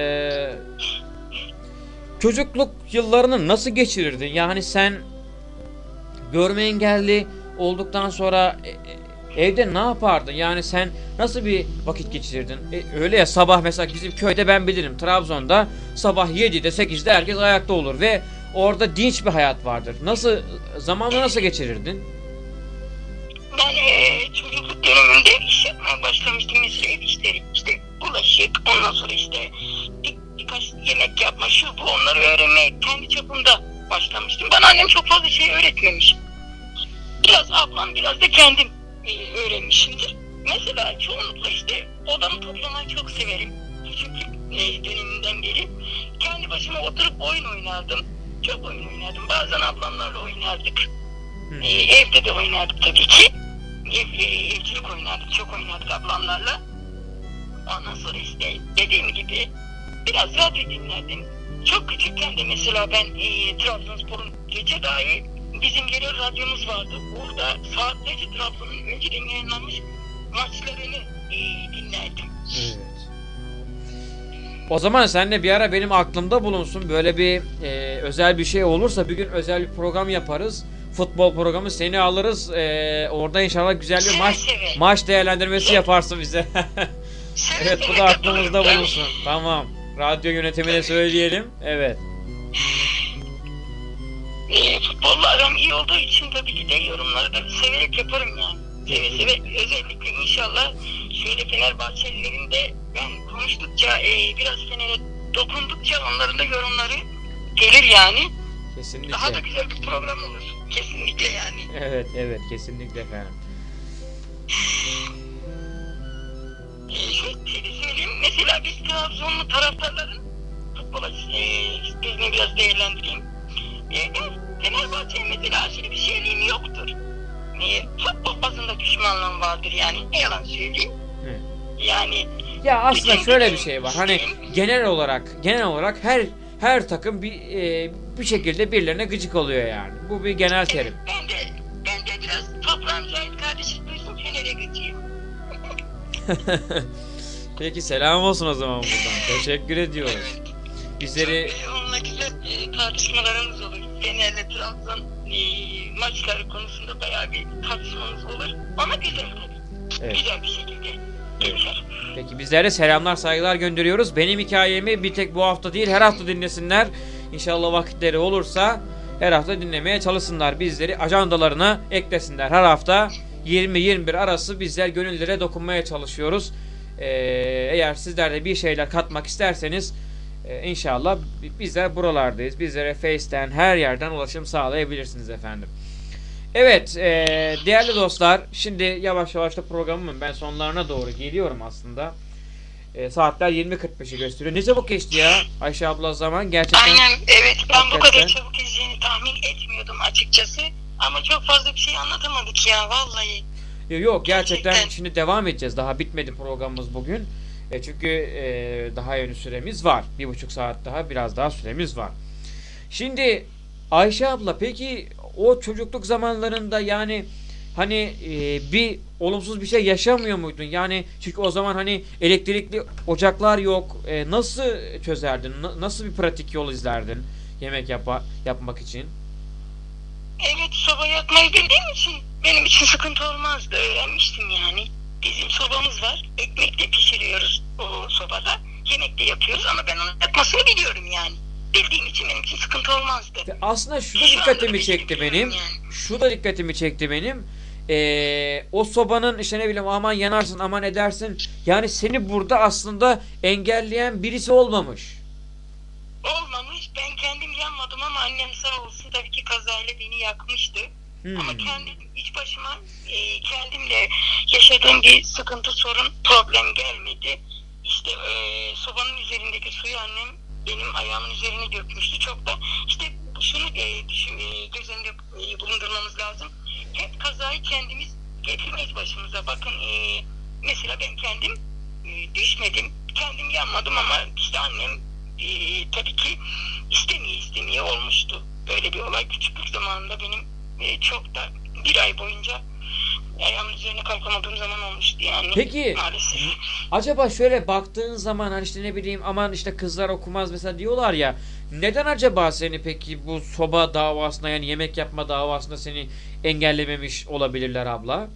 çocukluk yıllarını nasıl geçirirdin? Yani sen görme engelli olduktan sonra evde ne yapardın? Yani sen nasıl bir vakit geçirirdin? Öyle ya, sabah mesela bizim köyde, ben bilirim, Trabzon'da sabah 7'de 8'de herkes ayakta olur ve orada dinç bir hayat vardır. Zamanı nasıl geçirirdin? Ben çocukluk döneminde iş yapmaya başlamıştım. Mesela ev işleri, işte bulaşık, ondan sonra işte birkaç yemek yapma, şu bu, onları öğrenmeye kendi çapımda başlamıştım. Bana annem çok fazla şey öğretmemiş. Biraz ablam, biraz da kendim öğrenmişimdir. Mesela çoğunlukla işte odamı toplamayı çok severim. Küçüklük döneminden beri. Kendi başıma oturup oyun oynardım. Çok oyun oynadım. Bazen ablamlarla oynardık. Evde de oynardık tabii ki. Evcilik oynardık. Çok oynardık ablamlarla. Ondan sonra işte dediğim gibi biraz radyo dinlerdim. Çok küçükken de mesela ben Trabzonspor'un gece dahi bizim genel radyomuz vardı. Orada saatlerce Trabzon'un önceden yayınlanmış maçlarını dinlerdim. Evet. O zaman sen de bir ara benim aklımda bulunsun. Böyle bir özel bir şey olursa bir gün özel bir program yaparız. Futbol programı, seni alırız. Orada inşallah güzel bir maç değerlendirmesi yaparsın bize. Evet, bu da aklımızda bulunsun. Tamam. Radyo yönetimine söyleyelim. Evet. Futbolla aram iyi olduğu için tabii ki de yorumları da severek yaparım yani. Seve özellikle inşallah şöyle Fenerbahçelilerin de ben konuştukça biraz Fener'e dokundukça onların da yorumları gelir yani. Kesinlikle. Daha da güzel bir program olur. Kesinlikle yani. Evet kesinlikle efendim. Şöyle söyleyeyim, mesela biz Trabzonlu taraftarların futbola gözünü biraz değerlendireyim. Fenerbahçe'ye mesela aşırı bir şeyliğim yoktur. Futbol bazında düşmanlığım vardır yani. Ne yalan söyleyeyim. Hı. Yani ya aslında şöyle bir şey var. Hani genel olarak her takım bir şekilde birilerine gıcık oluyor yani. Bu bir genel terim. Ben de biraz toprağın Cahit kardeşim duysun, Fener'e gıcıyım. Peki, selam olsun o zaman buradan. Teşekkür ediyoruz. Evet. Bizleri onunla güzel tartışmalarımız olur. Fener'le Trabzon maçları konusunda bayağı bir tartışmamız olur. Ama güzel tabii. Evet. Güzel bir şekilde geçer. Peki, bizlere selamlar, saygılar gönderiyoruz. Benim hikayemi bir tek bu hafta değil, her hafta dinlesinler. İnşallah vakitleri olursa her hafta dinlemeye çalışsınlar. Bizleri ajandalarına eklesinler. Her hafta 20-21 arası bizler gönüllere dokunmaya çalışıyoruz. Eğer sizler de bir şeyler katmak isterseniz İnşallah bizler buralardayız. Bizlere Face'ten, her yerden ulaşım sağlayabilirsiniz efendim. Evet, değerli dostlar, şimdi yavaş yavaş da programımın ben sonlarına doğru geliyorum aslında. Saatler 20.45'i gösteriyor. Ne çabuk geçti ya Ayşe abla zaman gerçekten. Aynen, evet, ben bu kadar çabuk geçeceğini tahmin etmiyordum açıkçası. Ama çok fazla bir şey anlatamadık ya vallahi. Yok, gerçekten şimdi devam edeceğiz. Daha bitmedi programımız bugün. Çünkü daha yeni süremiz var. 1,5 saat daha, biraz daha süremiz var. Şimdi Ayşe abla, peki o çocukluk zamanlarında yani hani bir olumsuz bir şey yaşamıyor muydun? Yani çünkü o zaman hani elektrikli ocaklar yok. Nasıl çözerdin? Nasıl bir pratik yol izlerdin yemek yapmak için? Evet, soba yakmayı bildiğim için benim için sıkıntı olmazdı. Öğrenmiştim yani. Bizim sobamız var. Ekmek de pişiriyoruz o sobada. Yemek de yapıyoruz ama ben onun yakmasını biliyorum yani. Bildiğim için benim için sıkıntı olmazdı. Aslında şu da dikkatimi çekti benim. Yani. Şu da dikkatimi çekti benim. O sobanın işte ne bileyim aman yanarsın aman edersin. Yani seni burada aslında engelleyen birisi olmamış. Olmamış. Ben kendim yanmadım ama annem sağ olsun tabii ki kazayla beni yakmıştı. Ama kendim iç başıma kendimle yaşadığım bir sıkıntı, sorun, problem gelmedi. İşte sobanın üzerindeki suyu annem benim ayağımın üzerine dökmüştü. Çok da işte şunu göz önünde bulundurmamız lazım. Hep kazayı kendimiz getirmeyiz başımıza. Bakın mesela ben kendim düşmedim. Kendim yanmadım ama işte annem tabii ki istemeye olmuştu. Böyle bir olay küçüklük zamanında benim çok da bir ay boyunca ayağımın üzerine kalkamadığım zaman olmuştu yani. Peki Maalesef. acaba şöyle baktığın zaman hani işte ne bileyim aman işte kızlar okumaz mesela diyorlar ya, neden acaba seni peki bu soba davasına yani yemek yapma davasında seni engellememiş olabilirler abla?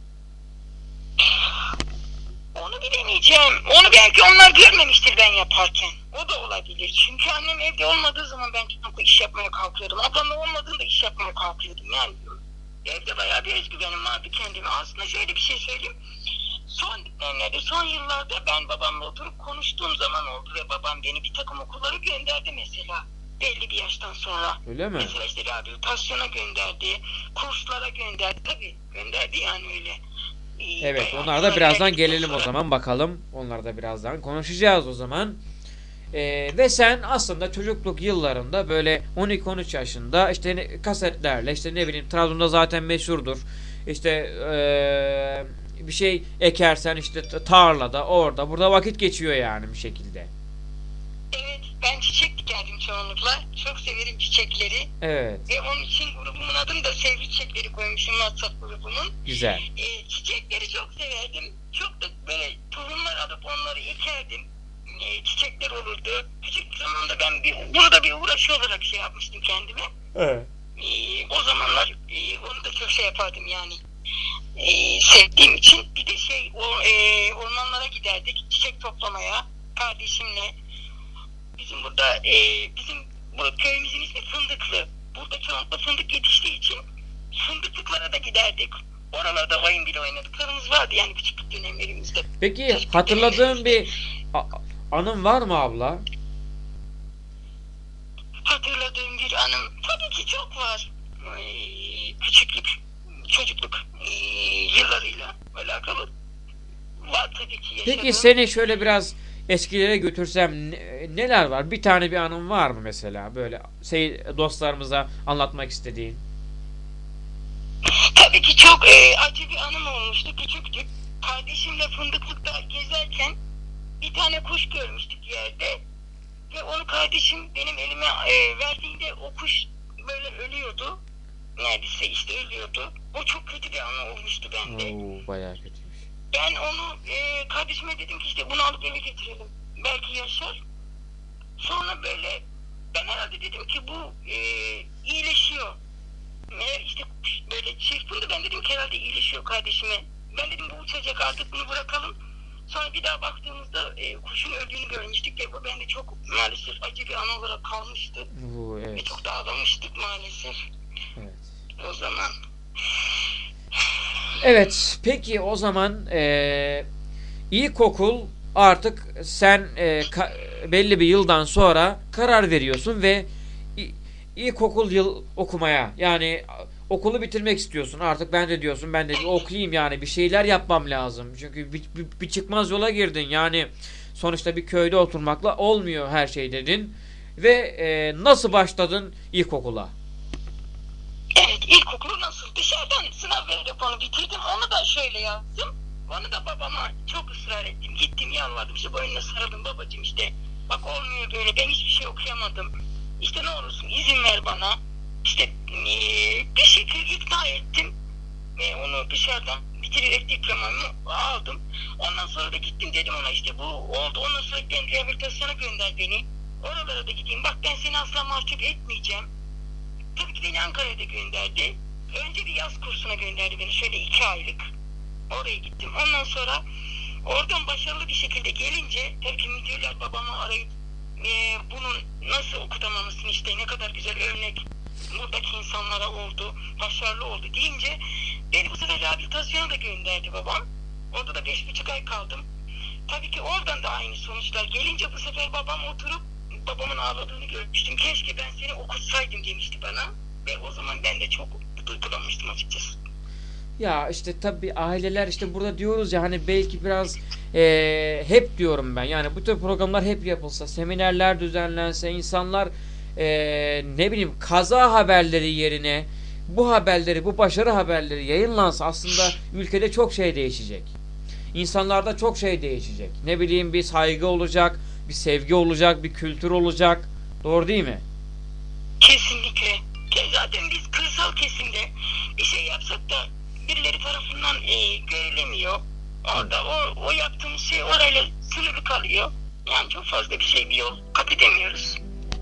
Onu bilemeyeceğim. Onu belki onlar görmemiştir ben yaparken. O da olabilir. Çünkü annem evde olmadığı zaman ben çok iş yapmaya kalkıyordum. Ablamla olmadığında iş yapmaya kalkıyordum. Yani evde bayağı bir özgüvenim vardı kendime. Aslında şöyle bir şey söyleyeyim. Son dönemlerde, son yıllarda ben babamla oturup konuştuğum zaman oldu ve babam beni bir takım okullara gönderdi mesela. Belli bir yaştan sonra. Öyle mi? Mesela işte rehabilitasyona gönderdi, kurslara gönderdi. Tabii gönderdi yani öyle. Evet, onlar da birazdan gelelim o zaman bakalım. Onları da birazdan konuşacağız o zaman. Ve sen aslında çocukluk yıllarında böyle 12-13 yaşında işte kasetlerle işte ne bileyim Trabzon'da zaten meşhurdur. İşte bir şey ekersen işte tarlada orada burada vakit geçiyor yani bir şekilde. Evet, ben çiçek dikerdim çoğunlukla. Çok severim çiçekleri. Evet. Ve onun için grubumun adını da Sevgi Çiçekleri koymuşum, WhatsApp grubumun. Güzel. Çiçekleri çok severdim. Çok da böyle tohumlar alıp onları ekerdim. Çiçekler olurdu. Küçük zamanda ben bunu da bir uğraşı olarak şey yapmıştım kendime. Evet. O zamanlar onu da çok şey yapardım yani. Sevdiğim için. Bir de ormanlara giderdik çiçek toplamaya kardeşimle. Bizim burada bu köyümüzün ismi Fındıklı. Burada çoğunlukla fındık yetiştiği için fındıklıklara da giderdik. Oralarda oyun bile oynadıklarımız vardı yani küçüklük dönemlerimizde. Peki hatırladığın bir anın var mı abla? Hatırladığım bir anım tabii ki çok var. Küçüklük, çocukluk yıllarıyla alakalı var tabii ki yaşadığım. Peki seni şöyle biraz eskilere götürsem neler var? Bir tane bir anın var mı mesela böyle dostlarımıza anlatmak istediğin? Tabii ki çok acı bir anım olmuştu. Küçüktük. Kardeşimle fındıklıkta gezerken bir tane kuş görmüştük yerde. Ve onu kardeşim benim elime verdiğinde o kuş böyle ölüyordu. Neredeyse işte ölüyordu. O çok kötü bir anı olmuştu bende. Oo, bayağı kötüymüş. Ben onu kardeşime dedim ki işte bunu alıp eve getirelim. Belki yaşar. Sonra böyle ben herhalde dedim ki bu iyileşiyor. Meğer işte böyle çırpındı, ben dedim ki herhalde iyileşiyor kardeşime. Ben dedim bu uçacak artık bunu bırakalım. Sonra bir daha baktığımızda kuşun öldüğünü görmüştük ve bu bende çok maalesef acı bir an olarak kalmıştı. Evet. Ve çok da ağlamıştık maalesef. Evet. O zaman. Evet, peki o zaman ilkokul artık sen belli bir yıldan sonra karar veriyorsun ve ilkokul yıl okumaya yani okulu bitirmek istiyorsun. Artık ben de diyorsun ben de bir okuyayım yani bir şeyler yapmam lazım. Çünkü bir çıkmaz yola girdin yani sonuçta bir köyde oturmakla olmuyor her şey dedin. Ve nasıl başladın ilkokula? Evet, ilkokulu nasıl? Dışarıdan sınav verip onu bitirdim. Onu da şöyle yaptım. Onu da babama çok ısrar ettim. Gittim yalvardım. İşte boynuna sarıldım babacığım işte. Bak olmuyor böyle. Ben hiçbir şey okuyamadım. İşte ne olursun izin ver bana. İşte bir şekilde ikna ettim. Ve onu dışarıdan bitirerek diplomamı aldım. Ondan sonra da gittim dedim ona işte bu oldu. Ondan sonra ben rehabilitasyona gönder beni. Oralara da gideyim. Bak ben seni asla mahcup etmeyeceğim. Tabii ki beni Ankara'ya da gönderdi. Önce bir yaz kursuna gönderdi beni. Şöyle 2 aylık. Oraya gittim. Ondan sonra oradan başarılı bir şekilde gelince tabii ki müdürler babamı arayıp bunun nasıl okutamamışsın işte ne kadar güzel örnek buradaki insanlara oldu. Başarılı oldu deyince beni bu sefer rehabilitasyona da gönderdi babam. Orada da 5,5 ay kaldım. Tabii ki oradan da aynı sonuçlar gelince bu sefer babam oturup babamın ağladığını görmüştüm. Keşke ben seni okutsaydım demişti bana. Ve o zaman ben de çok duygulanmıştım açıkçası. Ya işte tabii aileler işte burada diyoruz ya hani belki biraz hep diyorum ben yani bu tür programlar hep yapılsa, seminerler düzenlense, insanlar ne bileyim kaza haberleri yerine bu haberleri, bu başarı haberleri yayınlansa aslında ülkede çok şey değişecek. İnsanlarda çok şey değişecek. Ne bileyim bir saygı olacak, bir sevgi olacak, bir kültür olacak. Doğru değil mi? Kesinlikle. Zaten biz kırsal kesimde bir şey yapsak da birileri tarafından görülemiyor. Orada o yaptığımız şey orayla sınırlı kalıyor. Yani çok fazla bir şey, bir yol kat edemiyoruz.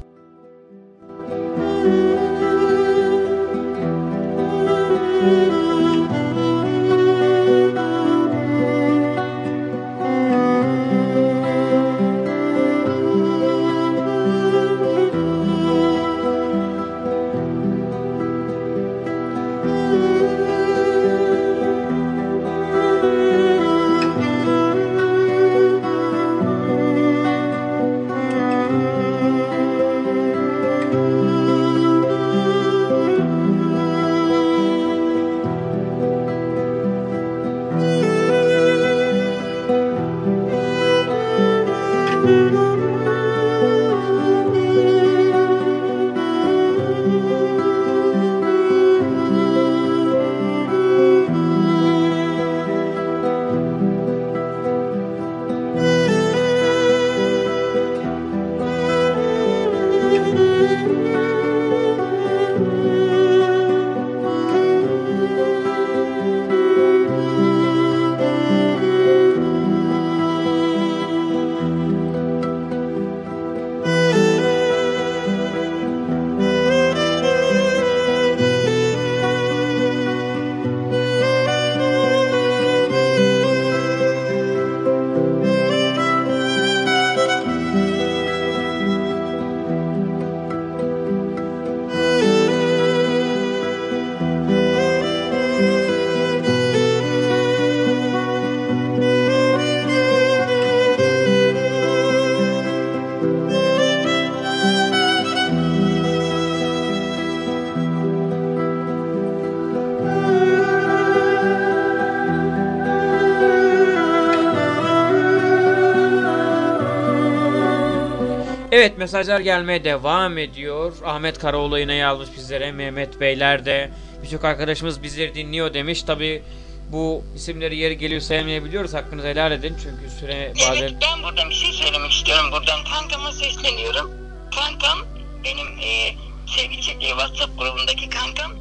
Evet, mesajlar gelmeye devam ediyor. Ahmet Karaoğlu yine yazmış bizlere. Mehmet Beyler de, birçok arkadaşımız bizleri dinliyor demiş. Tabi bu isimleri yeri geliyor saymayabiliyoruz. Hakkınızı helal edin çünkü süre bazen... Evet, ben buradan bir şey söylemek istiyorum. Buradan kankama sesleniyorum. Kankam benim sevgili WhatsApp grubundaki kankam.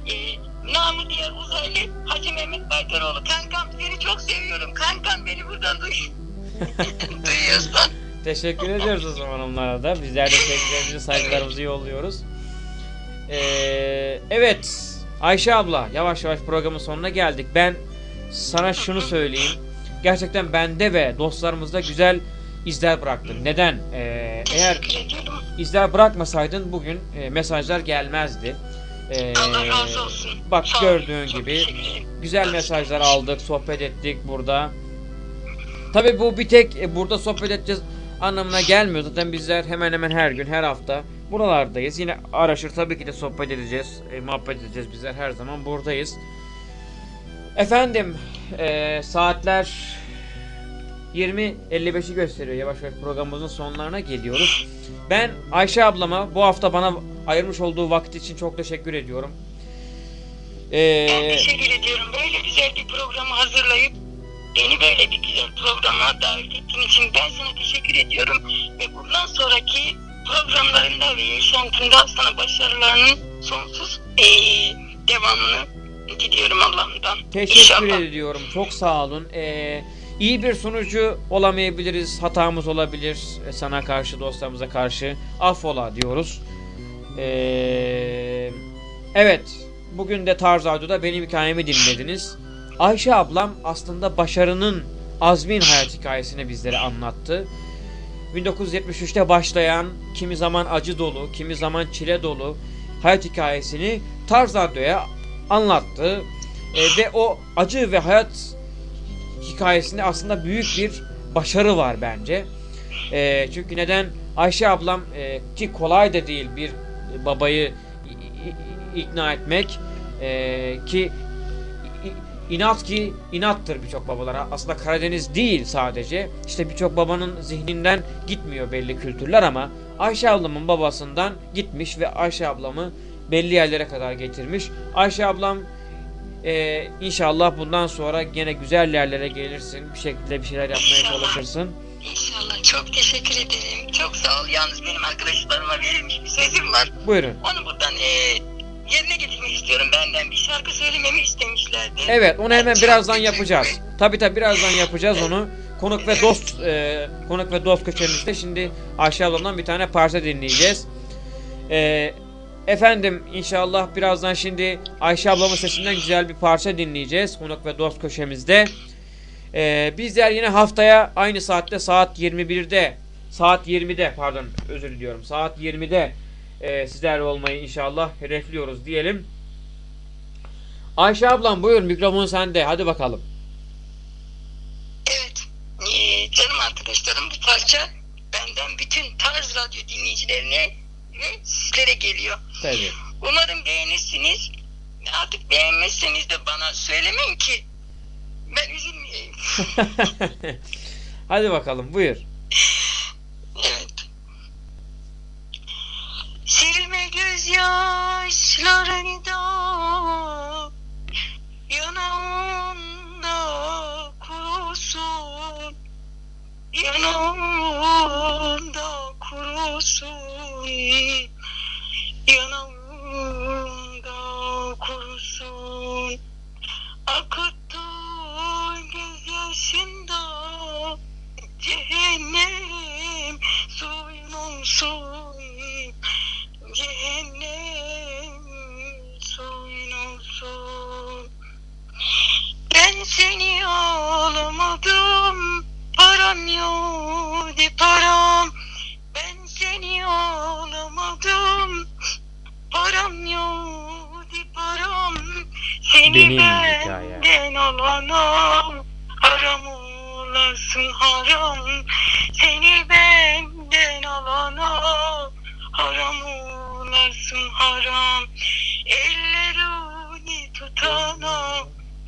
Namı diğer uzaylı Hacı Mehmet Baytaroğlu. Kankam seni çok seviyorum. Kankam beni buradan duyuyorsan. Teşekkür ediyoruz o zaman onlara da. Bizler de sevgilerimizi, saygılarımızı yolluyoruz. Evet Ayşe abla, yavaş yavaş programın sonuna geldik. Ben sana şunu söyleyeyim. Gerçekten bende ve dostlarımızda güzel izler bıraktın. Neden? Eğer izler bırakmasaydın bugün mesajlar gelmezdi. Allah razı olsun. Bak Sağ gördüğün çok gibi güzel mesajlar aldık, sohbet ettik burada. Tabii bu bir tek burada sohbet edeceğiz anlamına gelmiyor. Zaten bizler hemen hemen her gün, her hafta buralardayız. Yine araşır tabii ki de sohbet edeceğiz, muhabbet edeceğiz. Bizler her zaman buradayız. Efendim, saatler 20.55'i gösteriyor. Yavaş yavaş programımızın sonlarına geliyoruz. Ben Ayşe ablama bu hafta bana ayırmış olduğu vakit için çok teşekkür ediyorum. Ben teşekkür ediyorum. Böyle güzel bir programı hazırlayıp beni böyle bir güzel programa davet ettiğin için ben sana teşekkür ediyorum. Ve bundan sonraki programlarında ve yaşantında sana başarılarının sonsuz devamını diliyorum Allah'ımdan. Teşekkür İnşallah. ediyorum. Çok sağ olun. İyi bir sunucu olamayabiliriz. Hatamız olabilir. Sana karşı, dostlarımıza karşı. Affola diyoruz. Evet. Bugün de Tarz Radyo'da benim hikayemi dinlediniz. Ayşe ablam aslında başarının, azmin hayat hikayesini bizlere anlattı. 1973'te başlayan, kimi zaman acı dolu, kimi zaman çile dolu hayat hikayesini Tarz Radyo'ya anlattı. Ve o acı ve hayat hikayesinde aslında büyük bir başarı var bence. Çünkü neden? Ayşe ablam ki kolay da değil bir babayı ikna etmek ki inattır birçok babalara. Aslında Karadeniz değil sadece. İşte birçok babanın zihninden gitmiyor belli kültürler ama Ayşe ablamın babasından gitmiş ve Ayşe ablamı belli yerlere kadar getirmiş. Ayşe ablam inşallah bundan sonra gene güzel yerlere gelirsin. Bir şekilde bir şeyler yapmaya çalışırsın. İnşallah. Çok teşekkür ederim. Çok sağ ol. Yalnız benim arkadaşlarıma verilmiş bir sözüm var. Buyurun. Onu buradan yerine getirmek istiyorum. Benden bir şarkı söylememi istemişlerdi. Evet, onu hemen Ben birazdan çok yapacağız. teşekkür- Tabii birazdan yapacağız onu. Konuk ve dost köşemizde şimdi Ayşe ablamdan bir tane parça dinleyeceğiz. Efendim inşallah birazdan şimdi Ayşe ablamın sesinden güzel bir parça dinleyeceğiz konuk ve dost köşemizde. Bizler yine haftaya aynı saatte saat 20'de pardon özür diliyorum saat 20'de sizlerle olmayı inşallah hedefliyoruz diyelim. Ayşe ablam buyur, mikrofon sende, hadi bakalım. Evet. Canım arkadaşlarım, bu parça benden bütün Tarz Radyo dinleyicilerine ve sizlere geliyor. Tabii. Umarım beğenirsiniz. Artık beğenmezseniz de bana söylemeyin ki ben üzülmeyeyim. Hadi bakalım buyur. Evet. Silme gözyaşlarını da yanağında kurusun, yanağında kurusun, yanağında kurusun. Akıttığın gözyaşında cehennem suyun olsun, cehennem suyun olsun. Ben seni ağlamadım, param yok param. Ben seni ağlamadım, param yok param. Seni Benim benden alana haram olasın haram. Seni benden alana haram olasın haram. Ellerini tutana,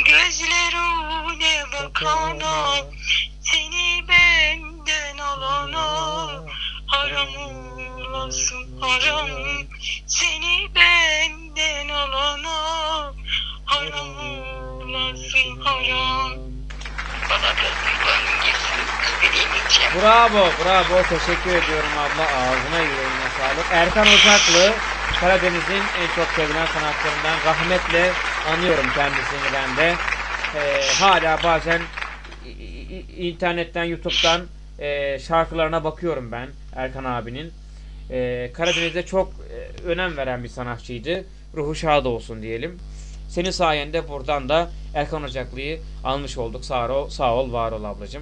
gözlerine bakana, seni benden alana haram olasın haram. Seni benden alana haram olasın haram. Bana biraz duygularım geçsin istediğim için. Bravo, teşekkür ediyorum abla, ağzına yüreğine sağlık. Erkan Ocaklı, Karadeniz'in en çok sevilen sanatçılarından, rahmetle anıyorum kendisini ben de. Hala bazen internetten, YouTube'dan şarkılarına bakıyorum ben Erkan abinin. Karadeniz'de çok önem veren bir sanatçıydı. Ruhu şad olsun diyelim. Senin sayende buradan da Erkan Ocaklı'yı almış olduk. Sağ ol, var ol ablacığım.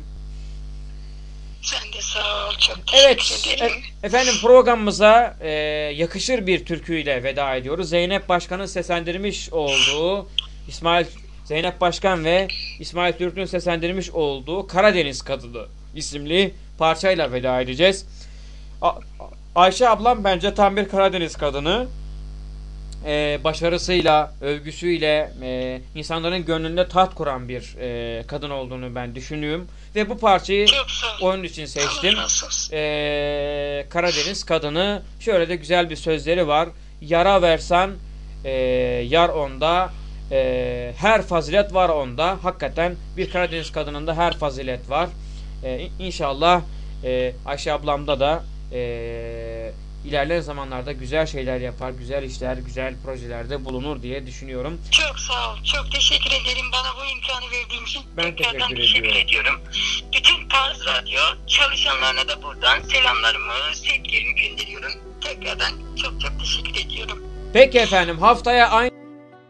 Sen de sağ ol, çok Evet, teşekkür ederim. efendim programımıza yakışır bir türküyle veda ediyoruz. Zeynep Başkan'ın seslendirmiş olduğu Zeynep Başkan ve İsmail Türk'ün seslendirmiş olduğu Karadeniz Kadını isimli parçayla veda edeceğiz. Ayşe ablam bence tam bir Karadeniz kadını. Başarısıyla, övgüsüyle insanların gönlünde taht kuran bir kadın olduğunu ben düşünüyorum. Ve bu parçayı Çok sağ ol. onun için seçtim. Allah razı olsun. Karadeniz kadını, şöyle de güzel bir sözleri var. Yara versen yar onda, her fazilet var onda. Hakikaten bir Karadeniz kadınında her fazilet var. İnşallah Ayşe ablamda da ilerleyen zamanlarda güzel şeyler yapar, güzel işler, güzel projelerde bulunur diye düşünüyorum. Çok sağ ol. Çok teşekkür ederim bana bu imkanı verdiğin için. Ben Tekrardan teşekkür ediyorum. Bütün Tarz Radyo çalışanlarına da buradan selamlarımı, sevgilerimi gönderiyorum. Tekrardan çok çok teşekkür ediyorum. Peki efendim, haftaya aynı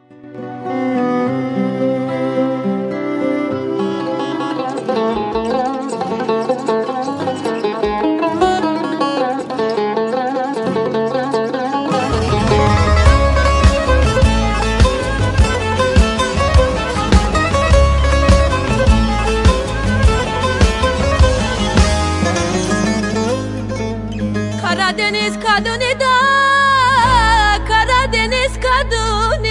Karadeniz kadını da Karadeniz kadını.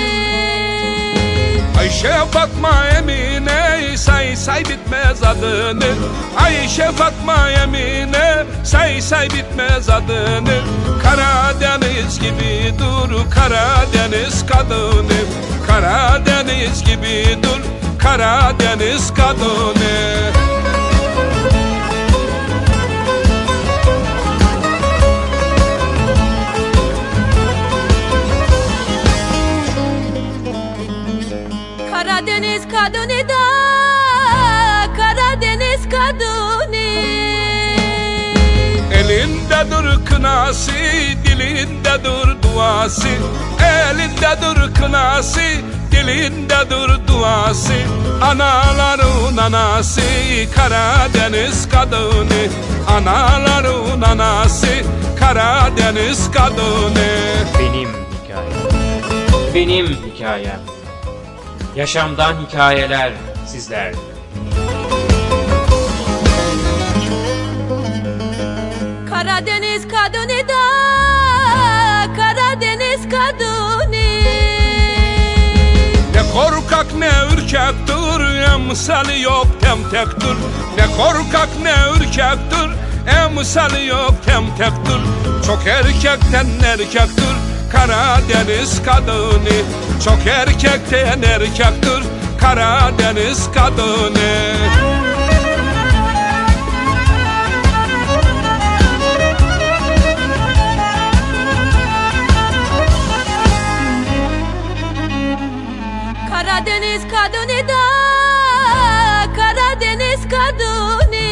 Ayşe Fatma Emine say bitmez adını. Ayşe Fatma Emine say bitmez adını. Karadeniz gibi dur Karadeniz kadını. Karadeniz gibi dur Karadeniz kadını. kadını da Karadeniz kadını. Elinde dur kınası, dilinde dur duası. Elinde dur kınası, dilinde dur duası. Anaların anası Karadeniz kadını. Anaların anası Karadeniz kadını. Benim hikayem. Benim hikayem. Yaşamdan hikayeler sizler. Karadeniz kadını da Karadeniz kadını. Ne korkak ne ürkektir, emsali yok temtektir. Ne korkak ne ürkektir, emsali yok temtektir. Çok erkekten erkektir Karadeniz kadını. Çok erkekten erkektir Karadeniz kadını. Karadeniz kadını da Karadeniz kadını.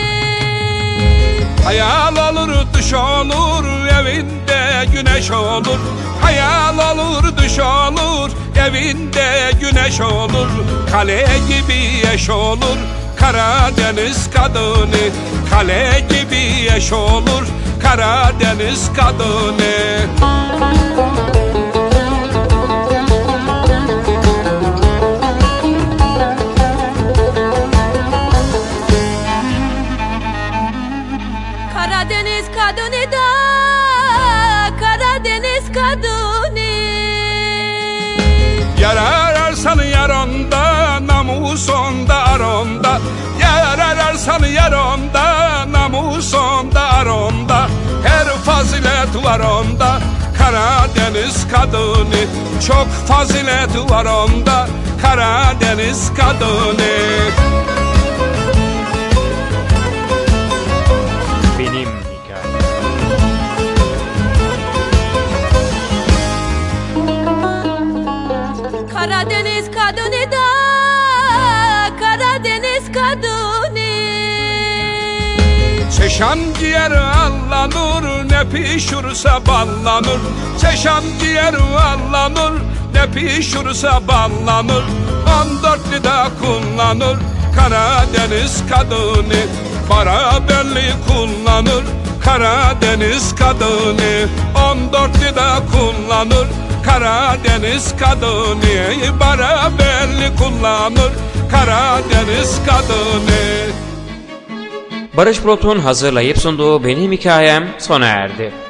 Hayal olur düş olur, evinde güneş olur. Hayal olur düş olur, evinde güneş olur. Kale gibi eş olur Karadeniz kadını. Kale gibi eş olur Karadeniz kadını. Karadeniz kadını da Karadeniz kadını. Yar ararsan yarında, namus onda aronda. Yar ararsan yarında, namus onda aronda. Her fazilet var onda Karadeniz kadını. Çok fazilet var onda Karadeniz kadını. Benim hikayem. Karadeniz kadını da Karadeniz kadını. Çeşan ciğer allanır, ne pişirse ballanır. Çeşan ciğer allanır, ne pişirse ballanır. 14'lü de kullanır Karadeniz kadını. Beraberli kullanır Karadeniz kadını. 14'lü de kullanır Karadeniz kadını. Beraberli kullanır Karadeniz kadını. Barış Bulut'un hazırlayıp sunduğu Benim Hikayem sona erdi.